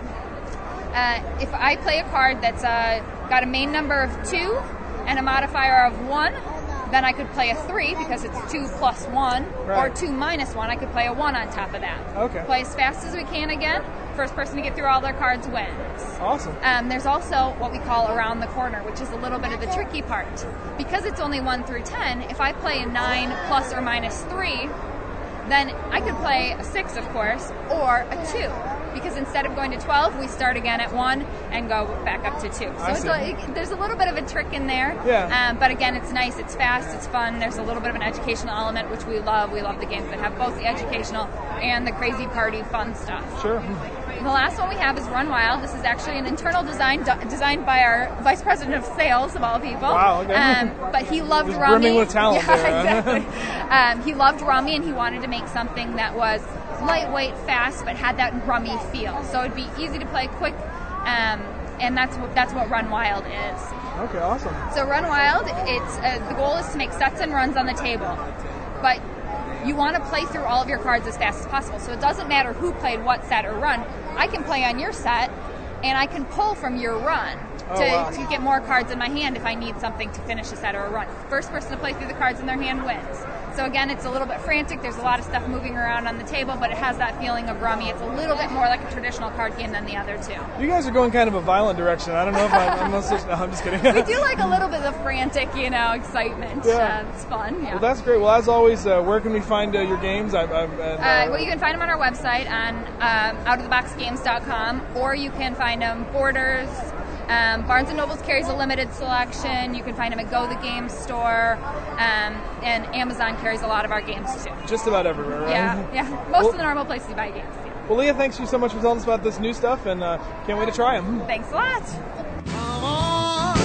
Uh, if I play a card that's uh, got a main number of two and a modifier of one, then I could play a three because it's two plus one, Right. or two minus one. I could play a one on top of that. Okay. Play as fast as we can again. First person to get through all their cards wins. Awesome. Um, there's also what we call around the corner, which is a little bit of the tricky part. Because it's only one through ten, if I play a nine plus or minus three, then I could play a six, of course, or a two. Because instead of going to twelve, we start again at one and go back up to two. So I it's see. a, it, there's a little bit of a trick in there. Yeah. Um, but again, it's nice, it's fast, it's fun. There's a little bit of an educational element, which we love. We love the games that have both the educational and the crazy party fun stuff. Sure. The last one we have is Run Wild. This is actually an internal design d- designed by our vice president of sales, of all people. Wow, okay. Um, but he loved Just Rummy. brimming with talent yeah, there, huh? exactly. um, he loved Rummy, and he wanted to make something that was lightweight, fast, but had that Rummy feel. So it'd be easy to play, quick, um, and that's what that's what Run Wild is. Okay, awesome. So Run Wild, it's uh, the goal is to make sets and runs on the table, but you want to play through all of your cards as fast as possible. So it doesn't matter who played what set or run. I can play on your set, and I can pull from your run Oh, to, wow. to get more cards in my hand if I need something to finish a set or a run. First person to play through the cards in their hand wins. So again, it's a little bit frantic. There's a lot of stuff moving around on the table, but it has that feeling of Rummy. It's a little bit more like a traditional card game than the other two. You guys are going kind of a violent direction. I don't know if I'm, I'm not so, no, I'm just kidding. We do like a little bit of frantic, you know, excitement. Yeah. Uh, it's fun. Yeah. Well, that's great. Well, as always, uh, where can we find uh, your games? I, I, and, uh, Uh, well, you can find them on our website on um, out of the box games dot com, or you can find them Borders. Um, Barnes and Nobles carries a limited selection. You can find them at Go the Game Store, um, and Amazon carries a lot of our games too. just about everywhere, right? Yeah, yeah. Most Well- of the normal places you buy games. Yeah. Well, Leah, thanks you so much for telling us about this new stuff, and uh, can't wait to try them. Thanks a lot. Come on,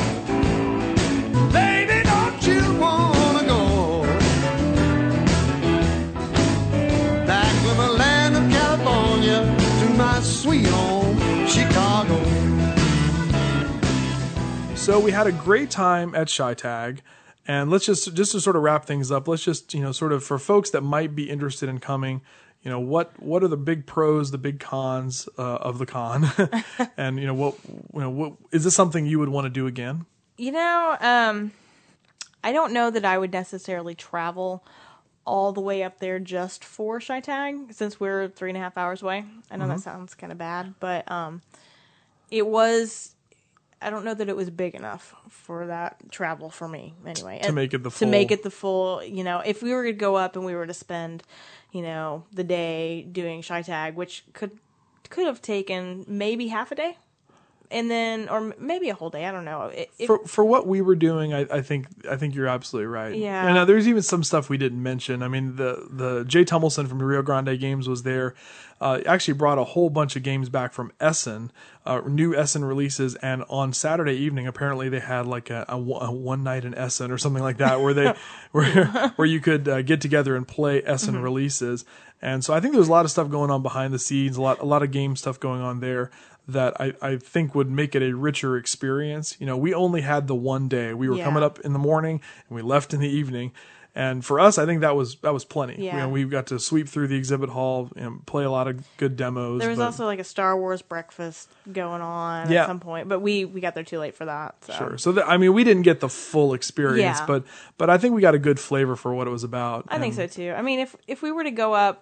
baby, don't you wanna go back to the land of California? So we had a great time at ShyTag, and let's just just to sort of wrap things up. Let's just you know sort of for folks that might be interested in coming, you know what what are the big pros, the big cons uh, of the con, and you know what you know what is this something you would want to do again? You know, um, I don't know that I would necessarily travel all the way up there just for ShyTag, since we're three and a half hours away. I know mm-hmm. that sounds kind of bad, but um, it was. I don't know that it was big enough for that travel for me anyway. To and make it the full. To make it the full, you know, if we were to go up and we were to spend, you know, the day doing ShyTag, which could could have taken maybe half a day. And then, or maybe a whole day. I don't know. It, it, for for what we were doing, I, I think I think you're absolutely right. Yeah. And uh, there's even some stuff we didn't mention. I mean, the the Jay Tummelson from Rio Grande Games was there. Uh, actually brought a whole bunch of games back from Essen, uh, new Essen releases. And on Saturday evening, apparently they had like a, a, a one night in Essen or something like that, where they where where you could uh, get together and play Essen mm-hmm. releases. And so I think there was a lot of stuff going on behind the scenes, a lot a lot of game stuff going on there that I, I think would make it a richer experience. You know, we only had the one day. We were yeah. coming up in the morning and we left in the evening. And for us, I think that was that was plenty. Yeah. You know, we got to sweep through the exhibit hall and play a lot of good demos. There was but, also like a Star Wars breakfast going on yeah. at some point, but we, we got there too late for that. So. Sure. So, the, I mean, we didn't get the full experience, Yeah. but but I think we got a good flavor for what it was about. I think so too. I mean, if if we were to go up,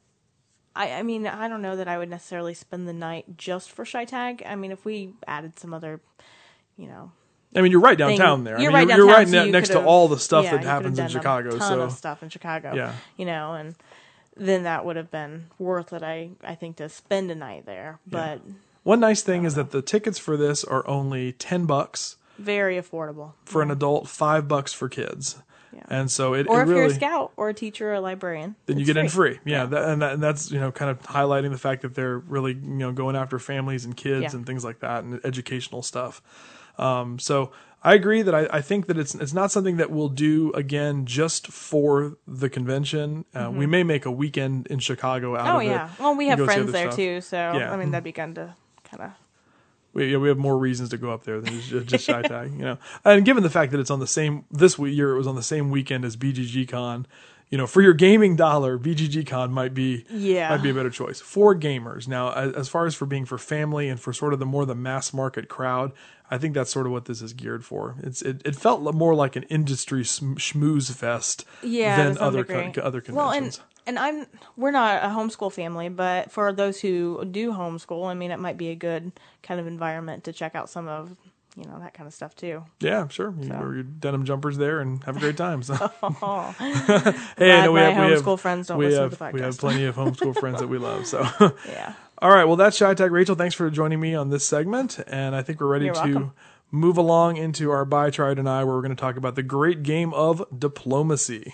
I, I mean, I don't know that I would necessarily spend the night just for ShyTag. I mean, if we added some other, you know. I mean, you're right downtown thing, there. You're I mean, right you're, downtown, you're right so ne- you next to all the stuff yeah, that happens in Chicago. A ton so of stuff in Chicago. Yeah. You know, and then that would have been worth it. I I think to spend a night there, but yeah. One nice thing is that the tickets for this are only ten bucks. Very affordable for yeah. an adult, five bucks for kids. Yeah. And so it, or it if really, you're a scout or a teacher or a librarian, then you it's get free. in free. Yeah, yeah. That, and, that, and that's you know kind of highlighting the fact that they're really you know going after families and kids yeah. and things like that and educational stuff. Um, so I agree that I, I think that it's it's not something that we'll do again just for the convention. Uh, mm-hmm. We may make a weekend in Chicago out oh, of it. Oh yeah, well we have friends there stuff. too, so yeah. I mean that'd be fun to kind of. We, yeah, we have more reasons to go up there than just, just ShyTag, you know. And given the fact that it's on the same this year, it was on the same weekend as B G G Con. You know, for your gaming dollar, B G G Con might be yeah. might be a better choice for gamers. Now, as, as far as for being for family and for sort of the more the mass market crowd, I think that's sort of what this is geared for. It's it, it felt more like an industry schmooze fest yeah, than other co- other conventions. Well, and and I'm we're not a homeschool family, but for those who do homeschool, I mean, it might be a good kind of environment to check out some of you know that kind of stuff too. Yeah, sure. You so. wear your denim jumpers there and have a great time. So. oh. hey, no, we my have, we homeschool have, friends don't we listen have, to the podcast. We have plenty of homeschool friends that we love. So yeah. All right. Well, that's ShyTag. Rachel, thanks for joining me on this segment, and I think we're ready You're to welcome. move along into our Buy, Try, Deny, where we're going to talk about the great game of diplomacy.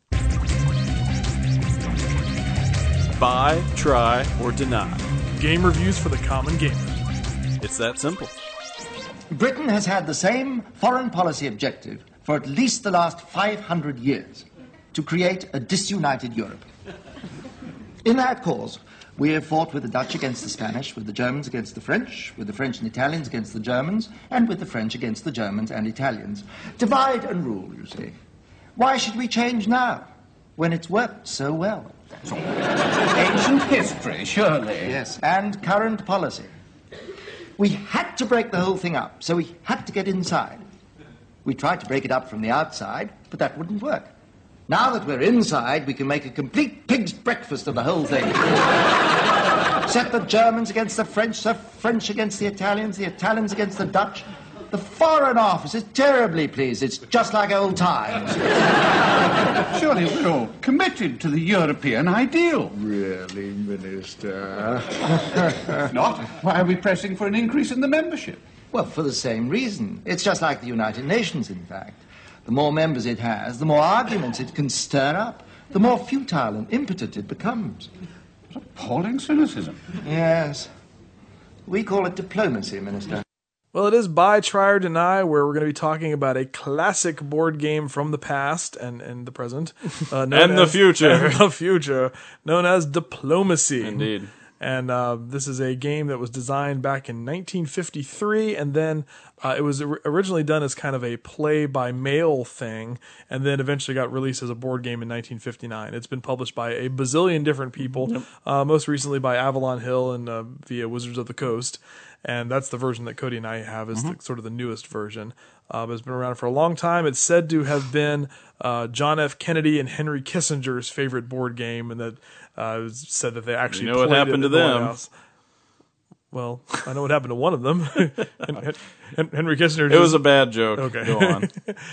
Buy, try, or deny. Game reviews for the common gamer. It's that simple. Britain has had the same foreign policy objective for at least the last five hundred years, to create a disunited Europe. In that cause, we have fought with the Dutch against the Spanish, with the Germans against the French, with the French and Italians against the Germans, and with the French against the Germans and Italians. Divide and rule, you see. Why should we change now, when it's worked so well? Ancient history, surely. Yes, and current policy. We had to break the whole thing up, so we had to get inside. We tried to break it up from the outside, but that wouldn't work. Now that we're inside, we can make a complete pig's breakfast of the whole thing. Set the Germans against the French, the French against the Italians, the Italians against the Dutch. The Foreign Office is terribly pleased. It's just like old times. Surely we're all committed to the European ideal. Really, Minister? If not, why are we pressing for an increase in the membership? Well, for the same reason. It's just like the United Nations, in fact. The more members it has, the more arguments it can stir up, the more futile and impotent it becomes. What appalling cynicism. Yes. We call it diplomacy, Minister. Well, it is Buy, Try, or Deny, where we're going to be talking about a classic board game from the past and, and the present. Uh, and the as, future. And the future, known as Diplomacy. Indeed. And uh, this is a game that was designed back in nineteen fifty-three, and then uh, it was or- originally done as kind of a play-by-mail thing, and then eventually got released as a board game in nineteen fifty-nine. It's been published by a bazillion different people, yep. uh, most recently by Avalon Hill and uh, via Wizards of the Coast. And that's the version that Cody and I have is mm-hmm. the, sort of the newest version. Uh, it's been around for a long time. It's said to have been uh, John F. Kennedy and Henry Kissinger's favorite board game, and that uh, it was said that they actually you know played what happened it to in the White them. House. Well, I know what happened to one of them. Henry Kissinger. It was a bad joke. Okay, go on.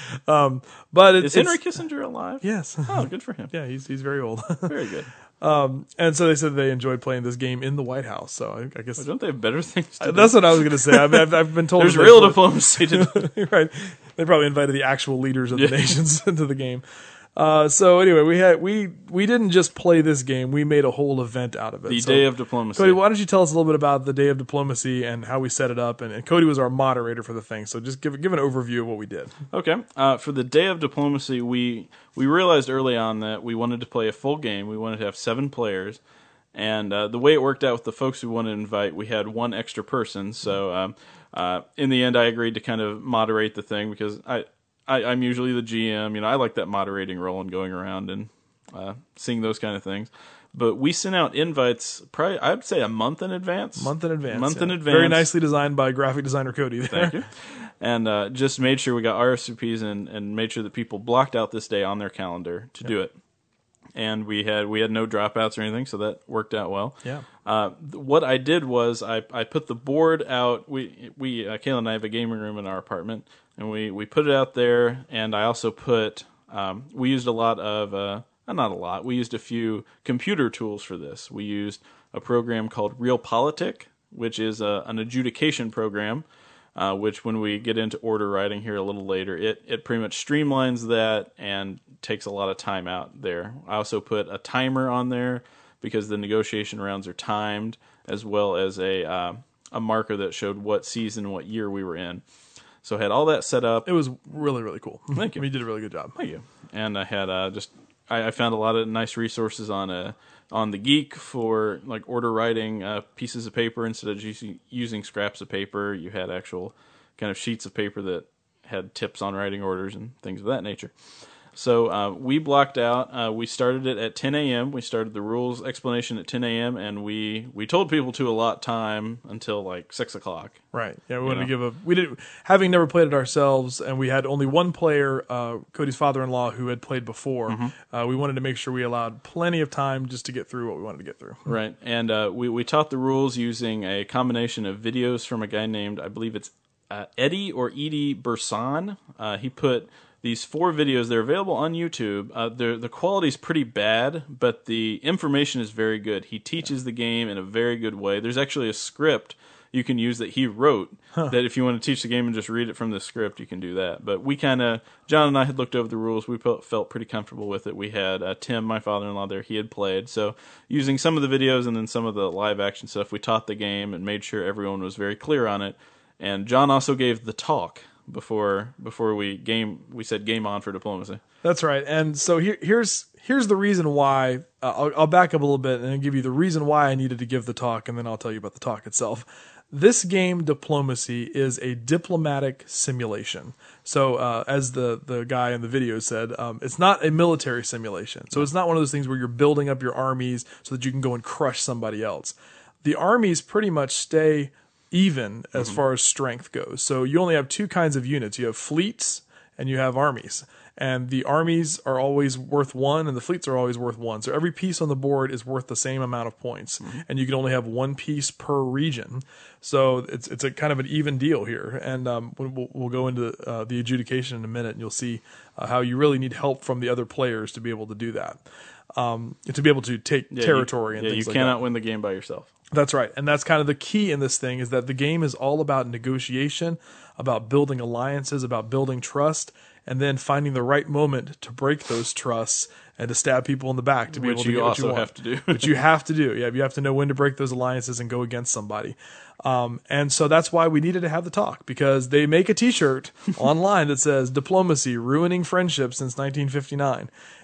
um, but it, is Henry Kissinger alive? Yes. Oh, good for him. Yeah, he's he's very old. Very good. Um, and so they said they enjoyed playing this game in the White House. So I, I guess well, don't they have better things to do? That's what I was going to say. I've, I've, I've been told there's real diplomacy to do. Right. They probably invited the actual leaders of the yeah. nations into the game. Uh, so anyway, we had we we didn't just play this game; we made a whole event out of it. The so, Day of Diplomacy. Cody, why don't you tell us a little bit about the Day of Diplomacy and how we set it up? And, and Cody was our moderator for the thing, so just give give an overview of what we did. Okay, uh, for the Day of Diplomacy, we we realized early on that we wanted to play a full game. We wanted to have seven players, and uh, the way it worked out with the folks we wanted to invite, we had one extra person. So um, uh, in the end, I agreed to kind of moderate the thing because I. I, I'm usually the G M. You know, I like that moderating role and going around and uh, seeing those kind of things. But we sent out invites, probably I'd say a month in advance. Month in advance. Month yeah. in advance. Very nicely designed by graphic designer Cody. There. Thank you. And uh, just made sure we got R S V Ps and, and made sure that people blocked out this day on their calendar to yep. do it. And we had we had no dropouts or anything, so that worked out well. Yeah. Uh, what I did was I, I put the board out. We we uh, Kayla and I have a gaming room in our apartment, and we, we put it out there. And I also put um, we used a lot of uh, not a lot. We used a few computer tools for this. We used a program called Realpolitik, which is a, an adjudication program. Uh, which when we get into order writing here a little later, it, it pretty much streamlines that and takes a lot of time out there. I also put a timer on there because the negotiation rounds are timed, as well as a uh, a marker that showed what season, what year we were in. So I had all that set up. It was really, really cool. Thank you. You did a really good job. Thank you. And I had uh, just I, I found a lot of nice resources on a. on the Geek for like order writing uh, pieces of paper instead of using, using scraps of paper. You had actual kind of sheets of paper that had tips on writing orders and things of that nature. So uh, we blocked out. Uh, we started it at ten a.m. We started the rules explanation at ten a.m. and we, we told people to allot time until like six o'clock. Right. Yeah, we wanted know? to give a we did having never played it ourselves, and we had only one player, uh, Cody's father-in-law, who had played before. Mm-hmm. Uh, we wanted to make sure we allowed plenty of time just to get through what we wanted to get through. Right. And uh, we we taught the rules using a combination of videos from a guy named I believe it's uh, Eddie or Edie Bursan. Uh, he put these four videos. They're available on YouTube. Uh, the quality's pretty bad, but the information is very good. He teaches the game in a very good way. There's actually a script you can use that he wrote huh. that if you want to teach the game and just read it from the script, you can do that. But we kind of, John and I had looked over the rules. We felt, felt pretty comfortable with it. We had uh, Tim, my father-in-law there, he had played. So using some of the videos and then some of the live action stuff, we taught the game and made sure everyone was very clear on it. And John also gave the talk before before we game we said game on for diplomacy. That's right. And so here, here's here's the reason why. Uh, I'll, I'll back up a little bit and give you the reason why I needed to give the talk, and then I'll tell you about the talk itself. This game, Diplomacy, is a diplomatic simulation. So uh, as the, the guy in the video said, um, it's not a military simulation. So it's not one of those things where you're building up your armies so that you can go and crush somebody else. The armies pretty much stay even as mm-hmm. far as strength goes. So you only have two kinds of units. You have fleets and you have armies. And the armies are always worth one and the fleets are always worth one. So every piece on the board is worth the same amount of points. Mm-hmm. And you can only have one piece per region. So it's it's a kind of an even deal here. And um, we'll, we'll go into uh, the adjudication in a minute and you'll see uh, how you really need help from the other players to be able to do that. Um, to be able to take yeah, territory you, and yeah, things you like cannot that. win the game by yourself. That's right. And that's kind of the key in this thing is that the game is all about negotiation, about building alliances, about building trust, and then finding the right moment to break those trusts and to stab people in the back to be Which able to you get what you also want. have to do. Which you have to do. Yeah, you have to know when to break those alliances and go against somebody. Um, and so that's why we needed to have the talk, because they make a T-shirt online that says "Diplomacy: Ruining Friendships Since nineteen fifty-nine."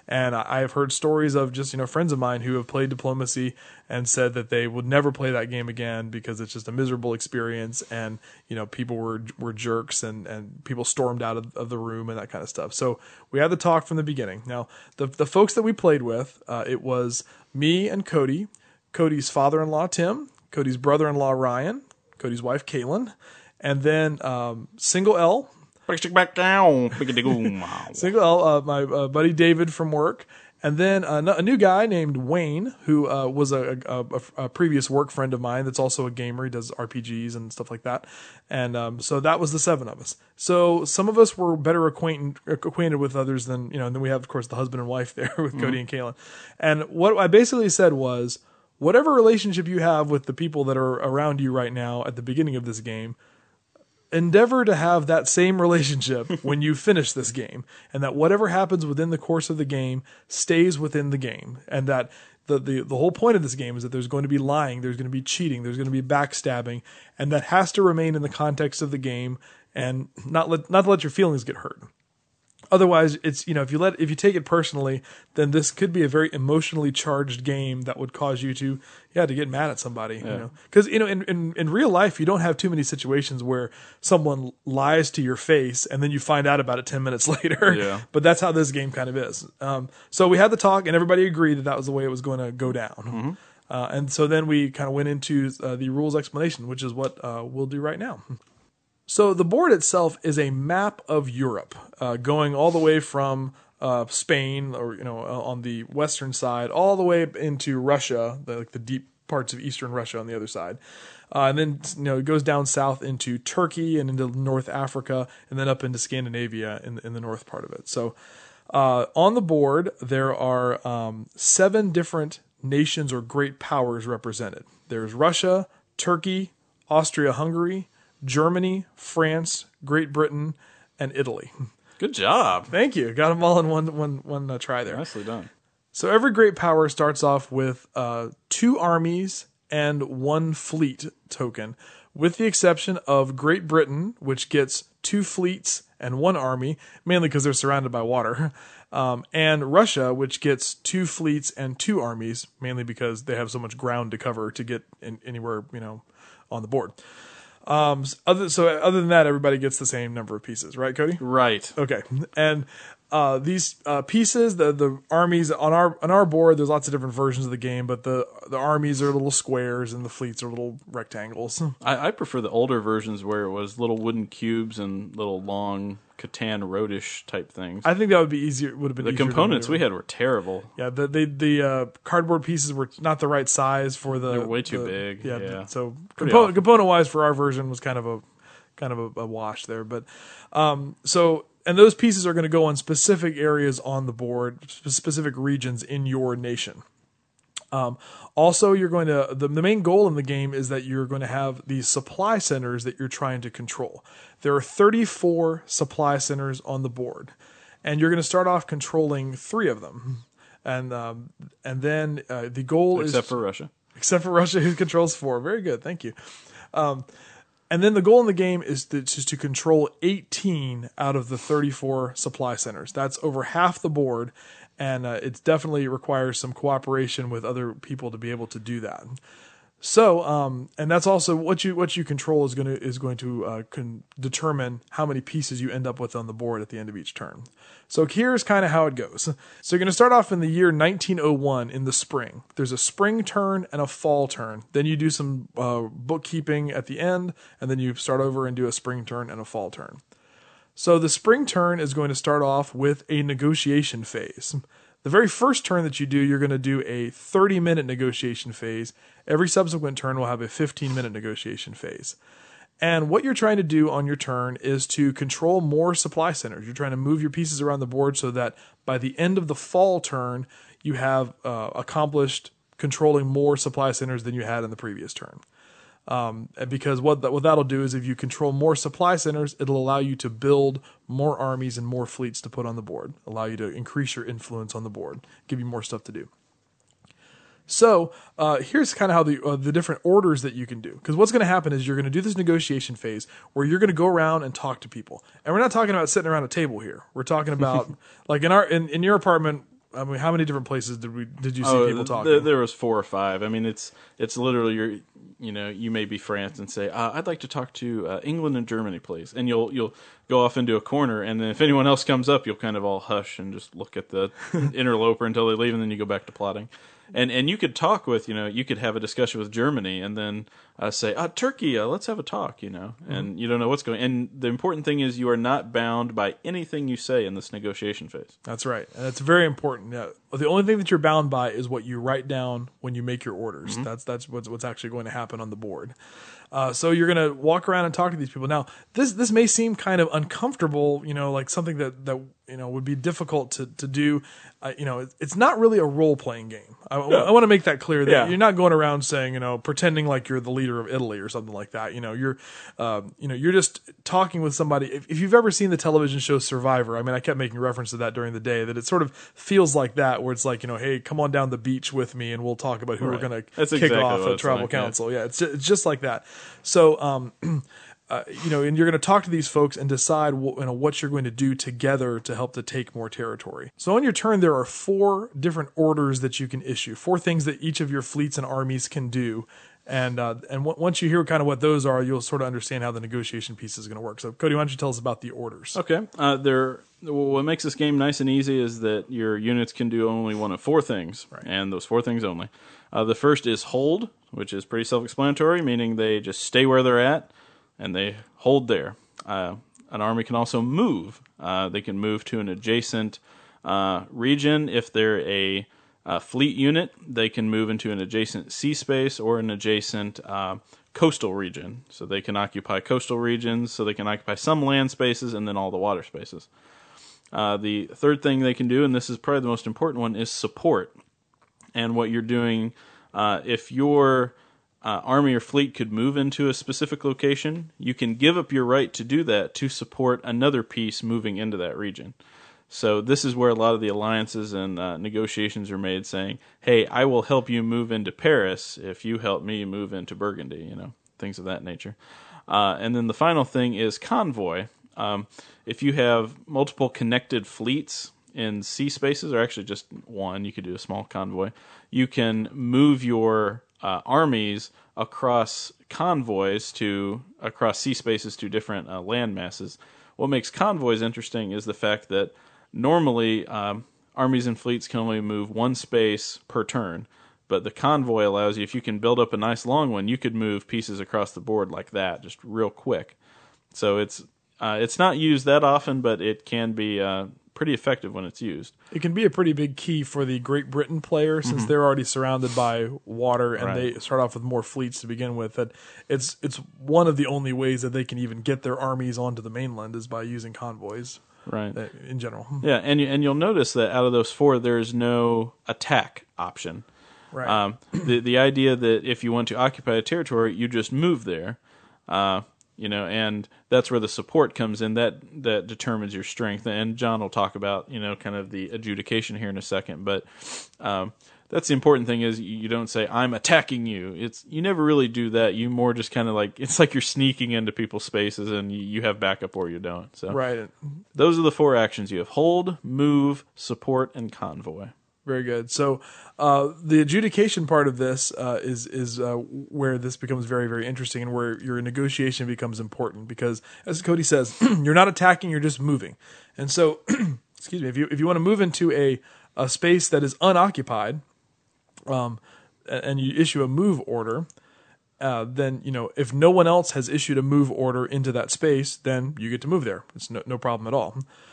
And I have heard stories of just, you know, friends of mine who have played Diplomacy and said that they would never play that game again because it's just a miserable experience, and, you know, people were were jerks, and, and people stormed out of, of the room and that kind of stuff. So we had the talk from the beginning. Now, the the folks that we played with, uh, it was me and Cody, Cody's father-in-law, Tim, Cody's brother-in-law, Ryan, Cody's wife, Kaylin, and then um, Single L, back down. Single L, uh, my uh, buddy David from work, and then uh, a new guy named Wayne, who uh, was a, a, a, a previous work friend of mine that's also a gamer. He does R P Gs and stuff like that. And um, so that was the seven of us. So some of us were better acquainted, acquainted with others than, you know, and then we have, of course, the husband and wife there with mm-hmm. Cody and Kaylin. And what I basically said was, whatever relationship you have with the people that are around you right now at the beginning of this game, endeavor to have that same relationship when you finish this game, and that whatever happens within the course of the game stays within the game, and that the, the, the whole point of this game is that there's going to be lying, there's going to be cheating, there's going to be backstabbing, and that has to remain in the context of the game and not let, not let your feelings get hurt. Otherwise, it's, you know, if you let if you take it personally, then this could be a very emotionally charged game that would cause you to, yeah, to get mad at somebody. Yeah. You know, because you know, in, in in real life, you don't have too many situations where someone lies to your face and then you find out about it ten minutes later. Yeah. But that's how this game kind of is. Um, so we had the talk, and everybody agreed that that was the way it was going to go down. Mm-hmm. Uh, and so then we kind of went into uh, the rules explanation, which is what uh, we'll do right now. So the board itself is a map of Europe, uh, going all the way from uh, Spain, or you know, on the western side, all the way into Russia, the, like the deep parts of eastern Russia on the other side, uh, and then you know it goes down south into Turkey and into North Africa, and then up into Scandinavia in in the north part of it. So uh, on the board there are um, seven different nations or great powers represented. There's Russia, Turkey, Austria-Hungary, Germany, France, Great Britain, and Italy. Good job. Thank you. Got them all in one one one uh, try there. Nicely done. So every great power starts off with uh, two armies and one fleet token, with the exception of Great Britain, which gets two fleets and one army, mainly because they're surrounded by water, um, and Russia, which gets two fleets and two armies, mainly because they have so much ground to cover to get in, anywhere, you know, on the board. Um, other, so other than that, everybody gets the same number of pieces, right, Cody? Right. Okay. And, uh, these, uh, pieces, the, the armies on our, on our board, there's lots of different versions of the game, but the, the armies are little squares and the fleets are little rectangles. I, I prefer the older versions where it was little wooden cubes and little long Catan roadish type things. I think that would be easier. Would have been the easier components we had were terrible. Yeah, the the the uh, cardboard pieces were not the right size for the. They're way too the, big. Yeah, yeah. so component component wise for our version was kind of a kind of a, a wash there, but um, so and those pieces are going to go on specific areas on the board, specific regions in your nation. Um, also, you're going to the, the main goal in the game is that you're going to have these supply centers that you're trying to control. There are thirty-four supply centers on the board, and you're going to start off controlling three of them, and um, and then uh, the goal except is except for Russia, except for Russia, who controls four. Very good, thank you. Um, and then the goal in the game is to, just to control eighteen out of the thirty-four supply centers. That's over half the board. And uh, it definitely requires some cooperation with other people to be able to do that. So, um, and that's also what you what you control is going to is going to uh, can determine how many pieces you end up with on the board at the end of each turn. So here's kind of how it goes. So you're going to start off in the year nineteen oh one in the spring. There's a spring turn and a fall turn. Then you do some uh, bookkeeping at the end, and then you start over and do a spring turn and a fall turn. So the spring turn is going to start off with a negotiation phase. The very first turn that you do, you're going to do a thirty-minute negotiation phase. Every subsequent turn will have a fifteen-minute negotiation phase. And what you're trying to do on your turn is to control more supply centers. You're trying to move your pieces around the board so that by the end of the fall turn, you have uh, accomplished controlling more supply centers than you had in the previous turn. Um, because what that, what that'll do is if you control more supply centers, it'll allow you to build more armies and more fleets to put on the board, allow you to increase your influence on the board, give you more stuff to do. So uh, here's kind of how the uh, the different orders that you can do. Because what's going to happen is you're going to do this negotiation phase where you're going to go around and talk to people. And we're not talking about sitting around a table here. We're talking about like in our in, in your apartment. I mean, how many different places did we did you see oh, people th- talking? Th- there was four or five. I mean, it's it's literally your, you know, you may be France and say, uh, I'd like to talk to uh, England and Germany, please, and you'll you'll go off into a corner, and then if anyone else comes up, you'll kind of all hush and just look at the interloper until they leave, and then you go back to plotting. And and you could talk with, you know, you could have a discussion with Germany and then uh, say, uh, Turkey, uh, let's have a talk, you know, and mm-hmm. you don't know what's going on. And the important thing is you are not bound by anything you say in this negotiation phase. That's right. And that's very important. Yeah. The only thing that you're bound by is what you write down when you make your orders. Mm-hmm. That's that's what's, what's actually going to happen on the board. Uh, so you're going to walk around and talk to these people. Now, this this may seem kind of uncomfortable, you know, like something that, that you know would be difficult to to do. Uh, you know, it's not really a role playing game. I, no. I want to make that clear. That yeah. you're not going around saying, you know, pretending like you're the leader of Italy or something like that. You know, you're, uh, you know, you're just talking with somebody. If, if you've ever seen the television show Survivor, I mean, I kept making reference to that during the day. That it sort of feels like that, where it's like, you know, hey, come on down the beach with me, and we'll talk about who right. we're going to kick exactly off a tribal like, council. Yeah, yeah it's, just, it's just like that. So. Um, Uh, you know, and you're going to talk to these folks and decide wh- you know, what you're going to do together to help to take more territory. So on your turn, there are four different orders that you can issue, four things that each of your fleets and armies can do. And uh, and w- once you hear kind of what those are, you'll sort of understand how the negotiation piece is going to work. So, Cody, why don't you tell us about the orders? Okay. Uh, there. What makes this game nice and easy is that your units can do only one of four things, right. and those four things only. Uh, the first is hold, which is pretty self-explanatory, meaning they just stay where they're at, and they hold there. Uh, an army can also move. Uh, they can move to an adjacent uh, region. If they're a, a fleet unit, they can move into an adjacent sea space or an adjacent uh, coastal region. So they can occupy coastal regions, so they can occupy some land spaces and then all the water spaces. Uh, the third thing they can do, and this is probably the most important one, is support. And what you're doing, uh, if you're Uh, army or fleet could move into a specific location, you can give up your right to do that to support another piece moving into that region. So this is where a lot of the alliances and uh, negotiations are made, saying, hey, I will help you move into Paris if you help me move into Burgundy, you know, things of that nature. Uh, and then the final thing is convoy. Um, if you have multiple connected fleets in sea spaces, or actually just one, you could do a small convoy, you can move your Uh, armies across convoys to across sea spaces to different uh, land masses. What makes convoys interesting is the fact that normally um, armies and fleets can only move one space per turn, but the convoy allows you, if you can build up a nice long one, you could move pieces across the board like that, just real quick. So it's uh, it's not used that often, but it can be uh, pretty effective when it's used. It can be a pretty big key for the Great Britain player, since mm-hmm. they're already surrounded by water and right. they start off with more fleets to begin with. That it's it's one of the only ways that they can even get their armies onto the mainland is by using convoys. Right. In general. Yeah, and you, and you'll notice that out of those four, there's no attack option. Right. Um, the the idea that if you want to occupy a territory, you just move there. Uh, You know, and that's where the support comes in. That that determines your strength. And John will talk about, you know, kind of the adjudication here in a second. But um, that's the important thing is you don't say, I'm attacking you. It's you never really do that. You more just kind of like, it's like you're sneaking into people's spaces and you, you have backup or you don't. So right. Those are the four actions you have: hold, move, support, and convoy. Very good. So uh, the adjudication part of this uh, is is uh, where this becomes very, very interesting and where your negotiation becomes important because, as Cody says, you're not attacking, you're just moving. And so, excuse me, if you if you want to move into a, a space that is unoccupied um, and you issue a move order, uh, then, you know, if no one else has issued a move order into that space, then you get to move there. It's no, no problem at all.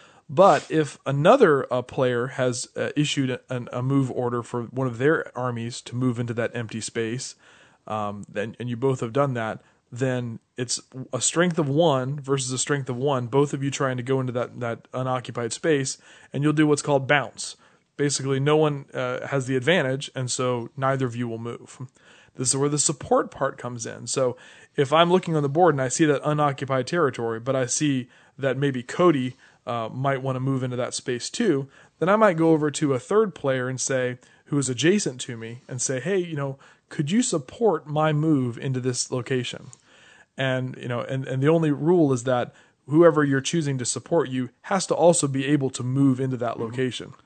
But if another uh, player has uh, issued a, a move order for one of their armies to move into that empty space, um, then and you both have done that, then it's a strength of one versus a strength of one, both of you trying to go into that, that unoccupied space, and you'll do what's called bounce. Basically, no one uh, has the advantage, and so neither of you will move. This is where the support part comes in. So if I'm looking on the board and I see that unoccupied territory, but I see that maybe Cody Uh, might want to move into that space too, then I might go over to a third player and say, who is adjacent to me, and say, hey, you know, could you support my move into this location? And, you know, and, and the only rule is that whoever you're choosing to support you has to also be able to move into that location.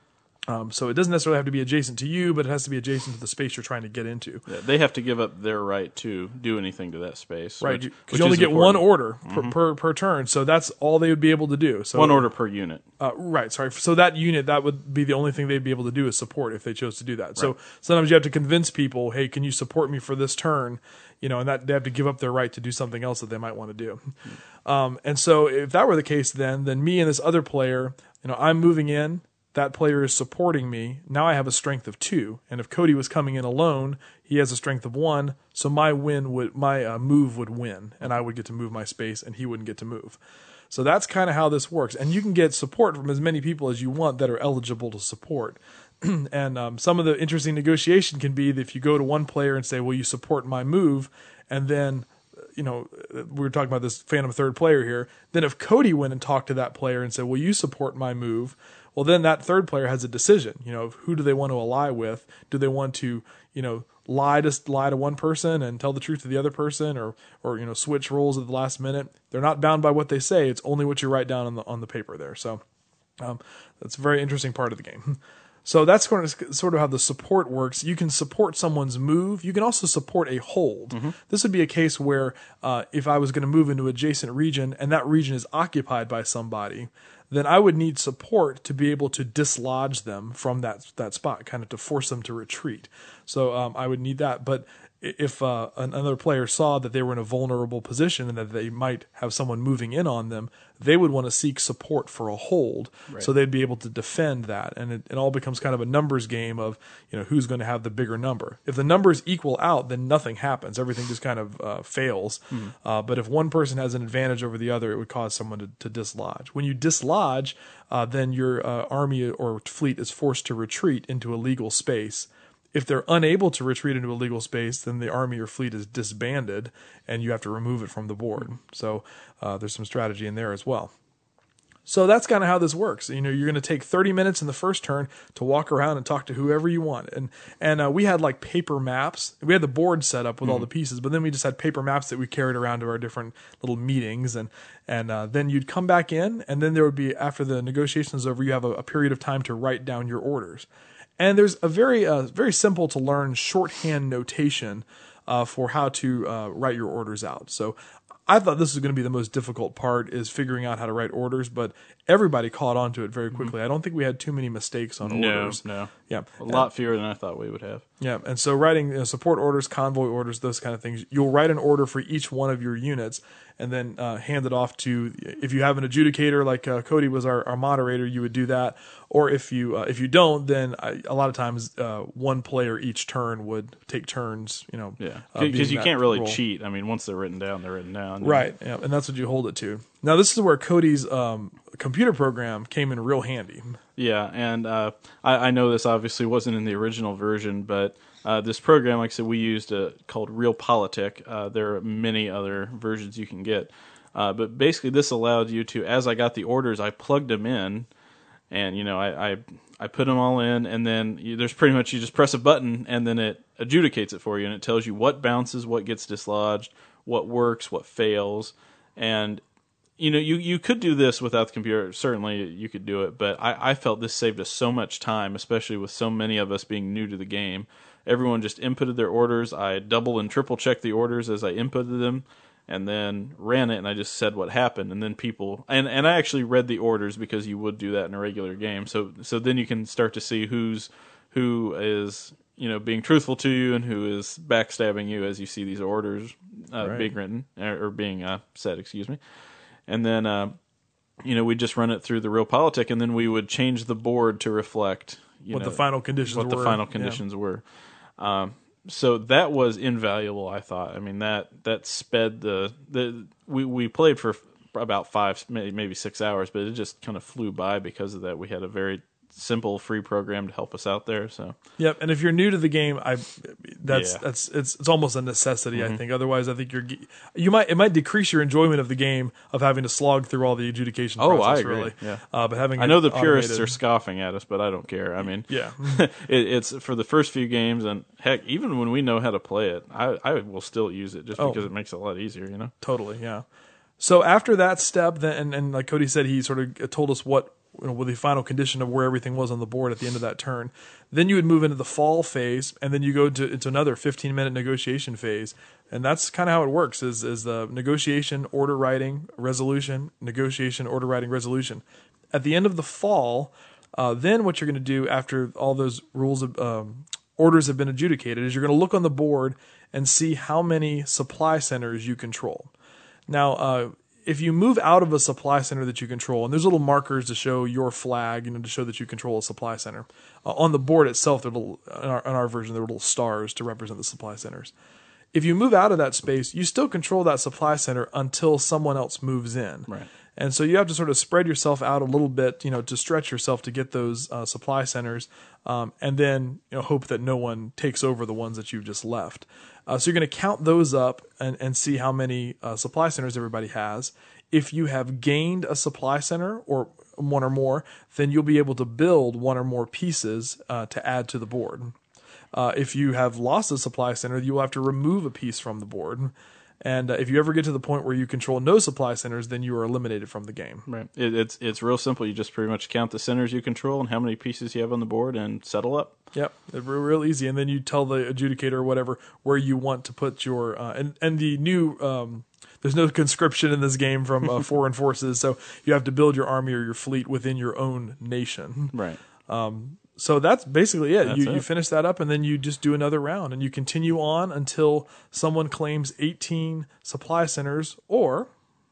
Um, so it doesn't necessarily have to be adjacent to you, but it has to be adjacent to the space you're trying to get into. Yeah, they have to give up their right to do anything to that space. Right, which, because which you only is get important. one order per, Mhm. per per turn, so that's all they would be able to do. So One order per unit. Uh, right, sorry. So that unit, that would be the only thing they'd be able to do is support if they chose to do that. So Right. sometimes you have to convince people, hey, can you support me for this turn? You know, and that they have to give up their right to do something else that they might want to do. Um, and so if that were the case, then then me and this other player, you know, I'm moving in. That player is supporting me. Now I have a strength of two, and if Cody was coming in alone, he has a strength of one. So my win would, my uh, move would win, and I would get to move my space, and he wouldn't get to move. So that's kind of how this works, and you can get support from as many people as you want that are eligible to support. And um, some of the interesting negotiation can be that if you go to one player and say, "Will you support my move?" and then you know, we were talking about this phantom third player here. Then if Cody went and talked to that player and said, "Will you support my move?" Well, then that third player has a decision. You know, of who do they want to ally with? Do they want to, you know, lie to lie to one person and tell the truth to the other person, or or you know, switch roles at the last minute? They're not bound by what they say. It's only what you write down on the on the paper there. So um, that's a very interesting part of the game. So that's sort of how the support works. You can support someone's move. You can also support a hold. Mm-hmm. This would be a case where uh, if I was going to move into an adjacent region and that region is occupied by somebody, then I would need support to be able to dislodge them from that that spot, kind of to force them to retreat. So um, I would need that. But if uh, another player saw that they were in a vulnerable position and that they might have someone moving in on them, they would want to seek support for a hold. Right. So they'd be able to defend that. And it, it all becomes kind of a numbers game of, you know, who's going to have the bigger number. If the numbers equal out, then nothing happens. Everything just kind of uh, fails. Mm. Uh, but if one person has an advantage over the other, it would cause someone to, to dislodge. When you dislodge, uh, then your uh, army or fleet is forced to retreat into a legal space. If they're unable to retreat into a legal space, then the army or fleet is disbanded, and you have to remove it from the board. So uh, there's some strategy in there as well. So that's kind of how this works. You know, you're going to take thirty minutes in the first turn to walk around and talk to whoever you want. And and uh, we had like paper maps. We had the board set up with mm-hmm. all the pieces, but then we just had paper maps that we carried around to our different little meetings. And and uh, then you'd come back in, and then there would be, after the negotiations over, you have a, a period of time to write down your orders. And there's a very uh, very simple to learn shorthand notation uh, for how to uh, write your orders out. So I thought this was going to be the most difficult part, is figuring out how to write orders, but everybody caught on to it very quickly. Mm-hmm. I don't think we had too many mistakes on no, orders. No, no. Yeah. A lot fewer than I thought we would have. Yeah, and so writing you know, support orders, convoy orders, those kind of things, you'll write an order for each one of your units and then uh, hand it off to, if you have an adjudicator, like uh, Cody was our, our moderator, you would do that. Or if you uh, if you don't, then I, a lot of times uh, one player each turn would take turns, you know. Yeah, because uh, you can't really role. cheat. I mean, once they're written down, they're written down. Right, yeah, and that's what you hold it to. Now, this is where Cody's um, computer program came in real handy. Yeah, and uh, I, I know this obviously wasn't in the original version, but uh, this program, like I said, we used a, called Realpolitik. Uh, there are many other versions you can get. Uh, but basically, this allowed you to, as I got the orders, I plugged them in, and you know, I, I, I put them all in, and then you, there's pretty much, you just press a button, and then it adjudicates it for you, and it tells you what bounces, what gets dislodged, what works, what fails, and you know, you, you could do this without the computer. Certainly, you could do it, but I, I felt this saved us so much time, especially with so many of us being new to the game. Everyone just inputted their orders. I double and triple checked the orders as I inputted them, and then ran it, and I just said what happened. And then people, and, and I actually read the orders, because you would do that in a regular game. So so then you can start to see who's who is you know being truthful to you and who is backstabbing you as you see these orders uh, right. being written or, or being uh, said. Excuse me. And then, uh, you know, we'd just run it through the Realpolitik, and then we would change the board to reflect you what know, the final conditions what were. the final conditions yeah. were. Um, so that was invaluable, I thought. I mean, that that sped the the we we played for about five, maybe six hours, but it just kind of flew by because of that. We had a very simple free program to help us out there. So yep, and if you're new to the game, I that's yeah. that's it's it's almost a necessity. Mm-hmm. I think otherwise, I think you're you might it might decrease your enjoyment of the game of having to slog through all the adjudication oh, process. I agree. Really, yeah. Uh, but having I know the automated... purists are scoffing at us, but I don't care. I mean, yeah, it, it's for the first few games, and heck, even when we know how to play it, I I will still use it just oh, because it makes it a lot easier. You know, totally, yeah. So after that step, then and, and like Cody said, he sort of told us what you know, with the final condition of where everything was on the board at the end of that turn. Then you would move into the fall phase, and then you go to into another fifteen minute negotiation phase, and that's kind of how it works: is is the negotiation, order writing, resolution, negotiation, order writing, resolution. At the end of the fall, uh, then what you're going to do after all those rules of um, orders have been adjudicated is you're going to look on the board and see how many supply centers you control. Now, uh, if you move out of a supply center that you control, and there's little markers to show your flag, you know, to show that you control a supply center. Uh, on the board itself, there are little, in, our, in our version, there are little stars to represent the supply centers. If you move out of that space, you still control that supply center until someone else moves in. Right. And so you have to sort of spread yourself out a little bit, you know, to stretch yourself to get those uh, supply centers, um, and then you know, hope that no one takes over the ones that you've just left. Uh, so you're going to count those up and, and see how many uh, supply centers everybody has. If you have gained a supply center or one or more, then you'll be able to build one or more pieces uh, to add to the board. Uh, if you have lost a supply center, you will have to remove a piece from the board. And uh, if you ever get to the point where you control no supply centers, then you are eliminated from the game. Right. It, it's it's real simple. You just pretty much count the centers you control and how many pieces you have on the board and settle up. Yep, it's real, real easy. And then you tell the adjudicator or whatever where you want to put your uh, and and the new um, there's no conscription in this game from uh, foreign forces, so you have to build your army or your fleet within your own nation. Right. Um, so that's basically it. That's you it. you finish that up, and then you just do another round, and you continue on until someone claims eighteen supply centers, or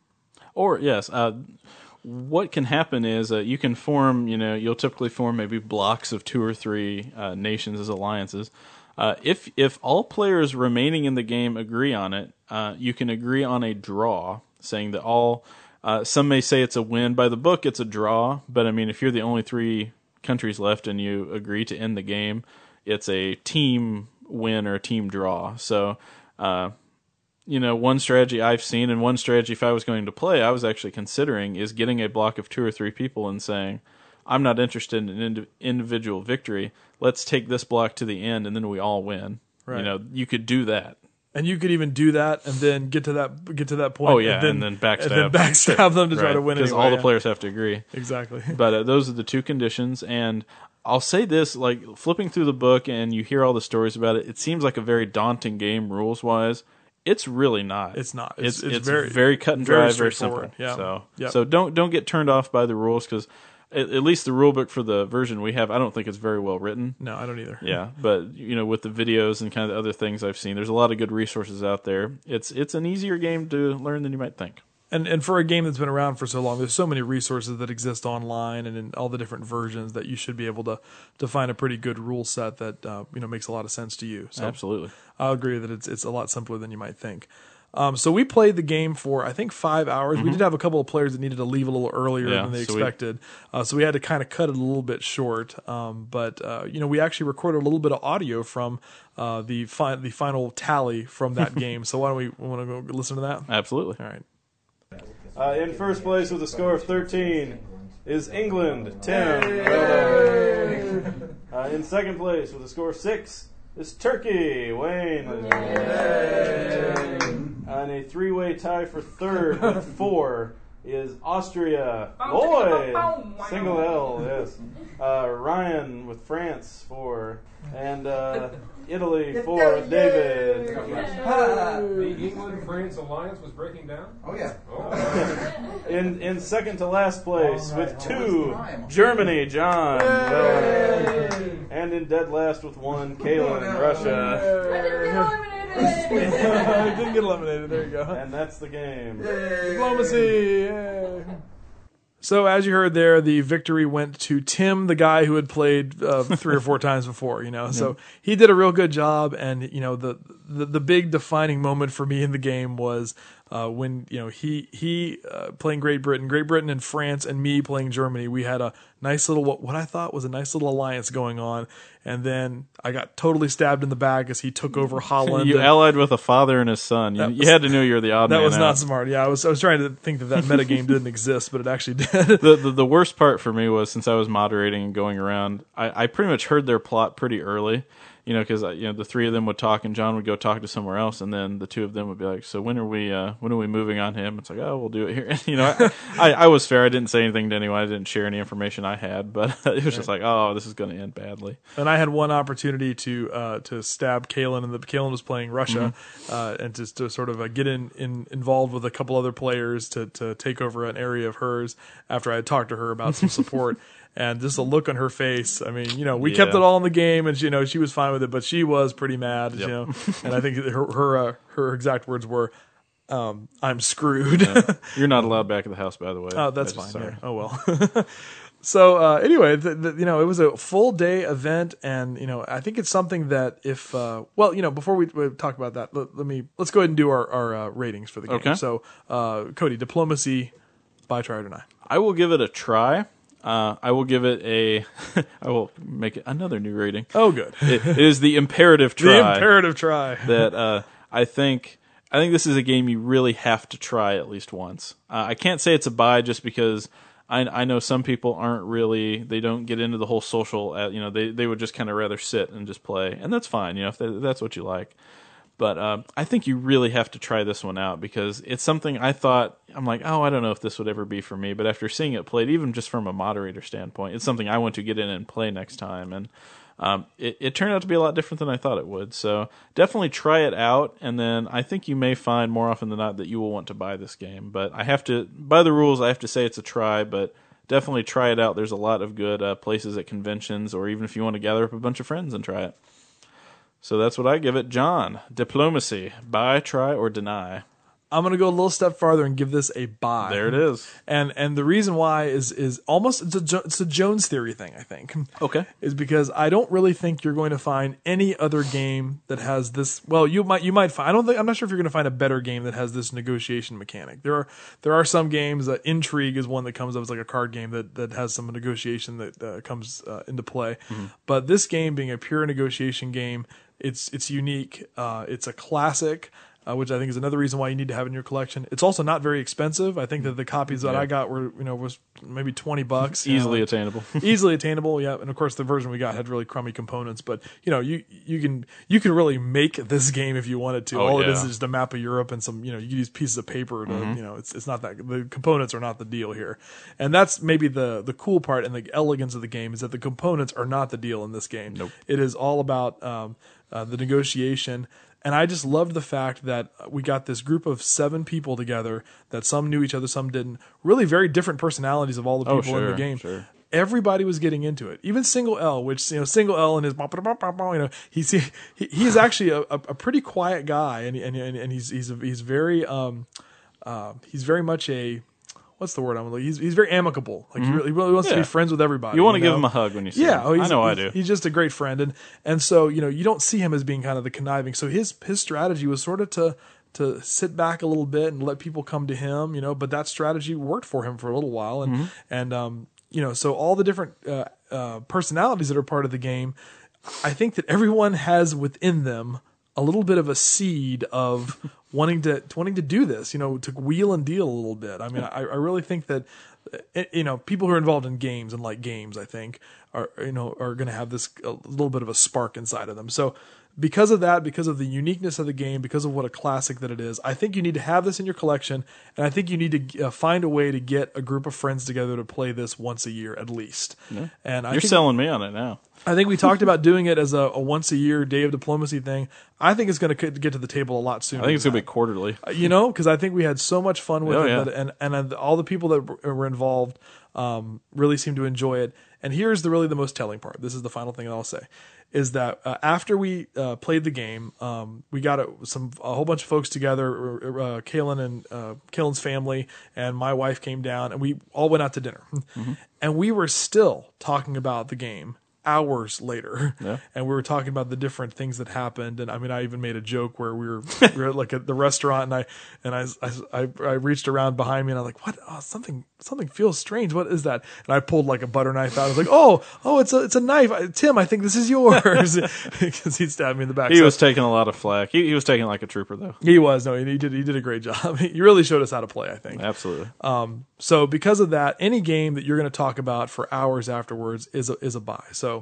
or yes. Uh, What can happen is uh, you can form, you know, you'll typically form maybe blocks of two or three uh, nations as alliances. Uh, if if all players remaining in the game agree on it, uh, you can agree on a draw, saying that all. Uh, some may say it's a win by the book, it's a draw. But I mean, if you're the only three countries left and you agree to end the game, it's a team win or a team draw. So. Uh, You know, one strategy I've seen and one strategy if I was going to play, I was actually considering is getting a block of two or three people and saying, I'm not interested in indi- individual victory. Let's take this block to the end and then we all win. Right. You know, you could do that. And you could even do that and then get to that get to that point. Oh, yeah, and then, and then backstab. And then backstab them to right. try to win Because anyway, all the yeah. players have to agree. Exactly. But uh, those are the two conditions. And I'll say this, like, flipping through the book and you hear all the stories about it, it seems like a very daunting game rules-wise. It's really not. It's not. It's It's, it's, it's very very cut and very dry, very simple. straightforward. Yeah. So Yep. so don't don't get turned off by the rules because at, at least the rule book for the version we have, I don't think it's very well written. No, I don't either. Yeah, but you know, with the videos and kind of the other things I've seen, there's a lot of good resources out there. It's it's an easier game to learn than you might think. And and for a game that's been around for so long, there's so many resources that exist online and in all the different versions that you should be able to to find a pretty good rule set that uh, you know makes a lot of sense to you. So Absolutely, I'll agree that it's it's a lot simpler than you might think. Um, so we played the game for I think five hours. Mm-hmm. We did have a couple of players that needed to leave a little earlier yeah, than they so expected, we, uh, so we had to kind of cut it a little bit short. Um, but uh, you know, we actually recorded a little bit of audio from uh, the fi- the final tally from that game. So why don't we want to go listen to that? Absolutely. All right. Uh, in first place with a score of thirteen is England, Tim. Well done. Uh, in second place with a score of six is Turkey, Wayne. And a three-way tie for third with four is Austria. Boy! Single L, yes. Uh, Ryan with France, four. And uh, Italy for David. The England-France alliance was breaking down? Oh, yeah. Oh. In in second to last place with two, Germany, John. Well, and in dead last with one, Kaylin, Russia. I didn't get eliminated. There you go. And that's the game. Diplomacy. Yay. So as you heard there, the victory went to Tim, the guy who had played uh, three or four times before. You know, so he did a real good job. And you know, the the, the big defining moment for me in the game was uh, when you know he he uh, playing Great Britain, Great Britain and France, and me playing Germany. We had a nice little what, what I thought was a nice little alliance going on. And then I got totally stabbed in the back as he took over Holland. You and, allied with a father and his son. You, was, you had to know you were the odd that man was out. not smart. Yeah, I was I was trying to think that that metagame didn't exist, but it actually did. The, the the worst part for me was since I was moderating and going around, I, I pretty much heard their plot pretty early. you know, because you know the three of them would talk, and John would go talk to somewhere else, and then the two of them would be like, "So when are we? Uh, when are we moving on him?" It's like, "Oh, we'll do it here." you know, I, I, I was fair. I didn't say anything to anyone. I didn't share any information I had, but it was just like, "Oh, this is going to end badly." And I had one opportunity to uh, to stab Kalen, and the Kalen was playing Russia, mm-hmm. uh, and just to sort of uh, get in, in involved with a couple other players to to take over an area of hers after I had talked to her about some support. And just a look on her face. I mean, you know, we yeah. kept it all in the game, and you know, she was fine with it, but she was pretty mad. Yep. You know, and I think her her uh, her exact words were, um, "I'm screwed." Yeah. You're not allowed back at the house, by the way. Oh, that's fine. Yeah. Oh well. So uh, anyway, the, the, you know, it was a full day event, and you know, I think it's something that if uh, well, you know, before we, we talk about that, let, let me let's go ahead and do our our uh, ratings for the game. Okay. So, uh, Cody, Diplomacy, by Try or Deny. I will give it a try. Uh, I will give it a. I will make it another new rating. Oh, good. it, it is the imperative try. The imperative try. that uh, I think. I think this is a game you really have to try at least once. Uh, I can't say it's a buy just because I, I know some people aren't really. They don't get into the whole social. Uh, you know, they they would just kind of rather sit and just play, and that's fine. You know, if they, that's what you like. But uh, I think you really have to try this one out because it's something I thought, I'm like, oh, I don't know if this would ever be for me. But after seeing it played, even just from a moderator standpoint, it's something I want to get in and play next time. And um, it, it turned out to be a lot different than I thought it would. So definitely try it out. And then I think you may find more often than not that you will want to buy this game. But I have to, by the rules, I have to say it's a try. But definitely try it out. There's a lot of good uh, places at conventions, or even if you want to gather up a bunch of friends and try it. So that's what I give it. John, Diplomacy, buy, try, or deny? I'm going to go a little step farther and give this a buy. There it is. And and the reason why is is almost it's a Jo- it's a Jones theory thing, I think. Okay. Is because I don't really think you're going to find any other game that has this. Well, you might you might find. I don't think I'm not sure if you're going to find a better game that has this negotiation mechanic. There are there are some games that Intrigue is one that comes up as like a card game that that has some negotiation that uh, comes uh, into play. Mm-hmm. But this game being a pure negotiation game, it's it's unique. Uh, it's a classic. Uh, which I think is another reason why you need to have in your collection. It's also not very expensive. I think that the copies that yeah. I got were, you know, was maybe twenty bucks. Easily know, attainable. easily attainable, yeah. And of course, the version we got had really crummy components. But you know, you you can you can really make this game if you wanted to. Oh, All yeah. it is is just a map of Europe and some, you know, you use pieces of paper to, Mm-hmm. you know, it's it's not that the components are not the deal here. And that's maybe the the cool part and the elegance of the game is that the components are not the deal in this game. Nope. It is all about um, uh, the negotiation. And I just loved the fact that we got this group of seven people together that some knew each other, some didn't. Really very different personalities of all the people Oh, sure, in the game. sure. Everybody was getting into it. Even Single L, which, you know, Single L and his, you know, he's he, he's actually a, a pretty quiet guy, and and and he's he's he's very um uh he's very much a what's the word I'm looking? He's he's very amicable. Like mm-hmm. he, really, he really wants yeah. to be friends with everybody. You want to you know? give him a hug when you see yeah, him. oh, he's, I know he's, I do. He's just a great friend, and and so you know you don't see him as being kind of the conniving. So his his strategy was sort of to to sit back a little bit and let people come to him, you know. But that strategy worked for him for a little while, and Mm-hmm. and um you know so all the different uh, uh, personalities that are part of the game, I think that everyone has within them a little bit of a seed of wanting to wanting to do this, you know, to wheel and deal a little bit. I mean, I, I really think that, you know, people who are involved in games and like games, I think, are you know are going to have this a little bit of a spark inside of them. So because of that, because of the uniqueness of the game, because of what a classic that it is, I think you need to have this in your collection, and I think you need to uh, find a way to get a group of friends together to play this once a year at least. Yeah. And I You're think, selling me on it now. I think we talked about doing it as a, a once a year Day of Diplomacy thing. I think it's going to get to the table a lot sooner. I think it's going to be quarterly. You know, because I think we had so much fun with oh, it, yeah. that, and and all the people that were involved um, really seemed to enjoy it. And here's the really the most telling part. This is the final thing that I'll say, is that uh, after we uh, played the game, um, we got a, some a whole bunch of folks together. Uh, Kalen and uh, Kalen's family and my wife came down, and we all went out to dinner, mm-hmm. and we were still talking about the game hours later, yeah. and we were talking about the different things that happened. And I mean, I even made a joke where we were we were like at the restaurant, and I and I I, I reached around behind me, and I'm like, what? Oh, something something feels strange. What is that? And I pulled like a butter knife out. I was like, oh oh, it's a it's a knife. Tim, I think this is yours, because he stabbed me in the back. He so, was taking a lot of flack. He, he was taking like a trooper though. He was no, he did he did a great job. He really showed us how to play, I think. Absolutely. Um. So because of that, any game that you're going to talk about for hours afterwards is a, is a buy. So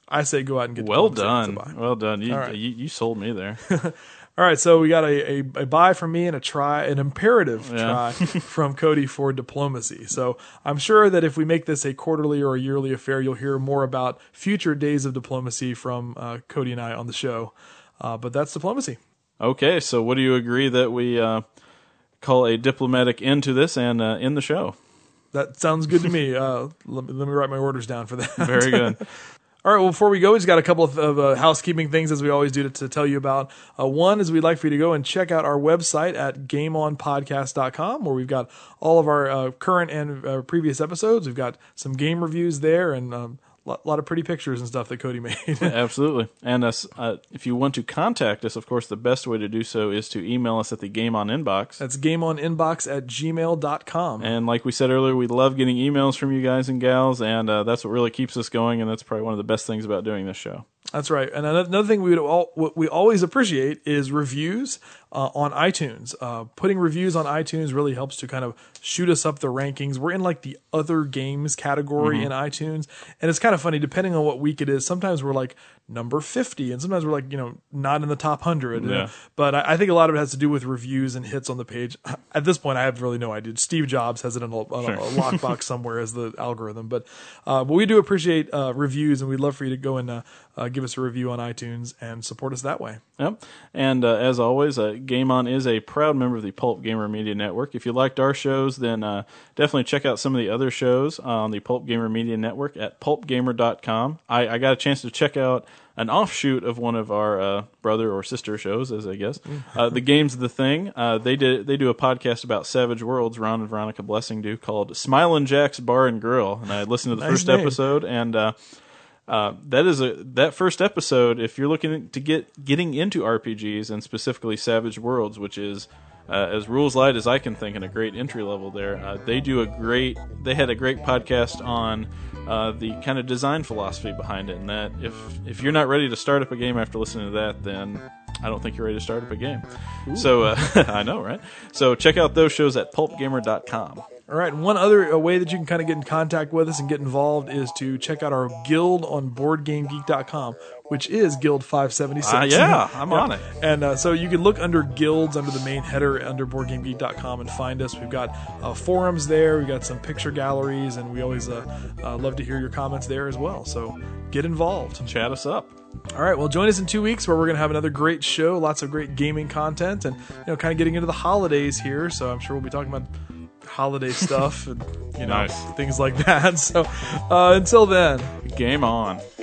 I say go out and get Well Diplomacy. done. It's a buy. Well done. You, All right. you, you sold me there. All right, so we got a, a, a buy from me and a try, an imperative Yeah. try from Cody for Diplomacy. So I'm sure that if we make this a quarterly or a yearly affair, you'll hear more about future days of Diplomacy from uh, Cody and I on the show. Uh, but that's Diplomacy. Okay, so what do you agree that we uh, call a diplomatic end to this and uh, end the show? That sounds good to me. Uh, let, me let me write my orders down for that. Very good. All right, well, before we go, we just got a couple of, of uh, housekeeping things, as we always do, to, to tell you about. Uh, one is we'd like for you to go and check out our website at game on podcast dot com, where we've got all of our uh, current and uh, previous episodes. We've got some game reviews there and um, a lot of pretty pictures and stuff that Cody made. Absolutely. And uh, uh, if you want to contact us, of course, the best way to do so is to email us at the Game On Inbox. That's gameoninbox at gmail dot com. And like we said earlier, we love getting emails from you guys and gals, and uh, that's what really keeps us going, and that's probably one of the best things about doing this show. That's right. And another thing we would all, what we always appreciate is reviews uh, on iTunes. Uh, putting reviews on iTunes really helps to kind of shoot us up the rankings. We're in like the other games category Mhm. in iTunes. And it's kind of funny, depending on what week it is, sometimes we're like number fifty, and sometimes we're like, you know, not in the top one hundred. you know. Yeah. But I, I think a lot of it has to do with reviews and hits on the page. At this point, I have really no idea. Steve Jobs has it in a, on a, Sure. a lockbox somewhere as the algorithm. But, uh, but we do appreciate uh, reviews, and we'd love for you to go and uh, uh, give us a review on iTunes and support us that way. Yep. And uh, as always, uh, Game On is a proud member of the Pulp Gamer Media Network. If you liked our shows, then uh, definitely check out some of the other shows on the Pulp Gamer Media Network at pulp gamer dot com. I, I got a chance to check out an offshoot of one of our uh, brother or sister shows, as I guess. Uh, the Game's the Thing. Uh, they did they do a podcast about Savage Worlds. Ron and Veronica Blessing do, called Smilin' Jack's Bar and Grill. And I listened to the Nice first name. episode, and uh, uh, that is a that first episode. If you're looking to get getting into R P Gs and specifically Savage Worlds, which is uh, as rules light as I can think, and a great entry level there. Uh, they do a great. They had a great podcast on uh, the kind of design philosophy behind it, and that if if you're not ready to start up a game after listening to that, then I don't think you're ready to start up a game. Ooh. So uh, I know, right? So check out those shows at pulp gamer dot com. All right, and one other uh, way that you can kind of get in contact with us and get involved is to check out our guild on board game geek dot com, which is Guild five seventy-six. Ah, yeah, I'm on it. And uh, so you can look under guilds under the main header under board game geek dot com and find us. We've got uh, forums there, we've got some picture galleries, and we always uh, uh, love to hear your comments there as well. So get involved. Chat us up. All right, well, join us in two weeks where we're going to have another great show, lots of great gaming content, and you know, kind of getting into the holidays here. So I'm sure we'll be talking about holiday stuff and you know Nice. things like that. So uh, until then, game on.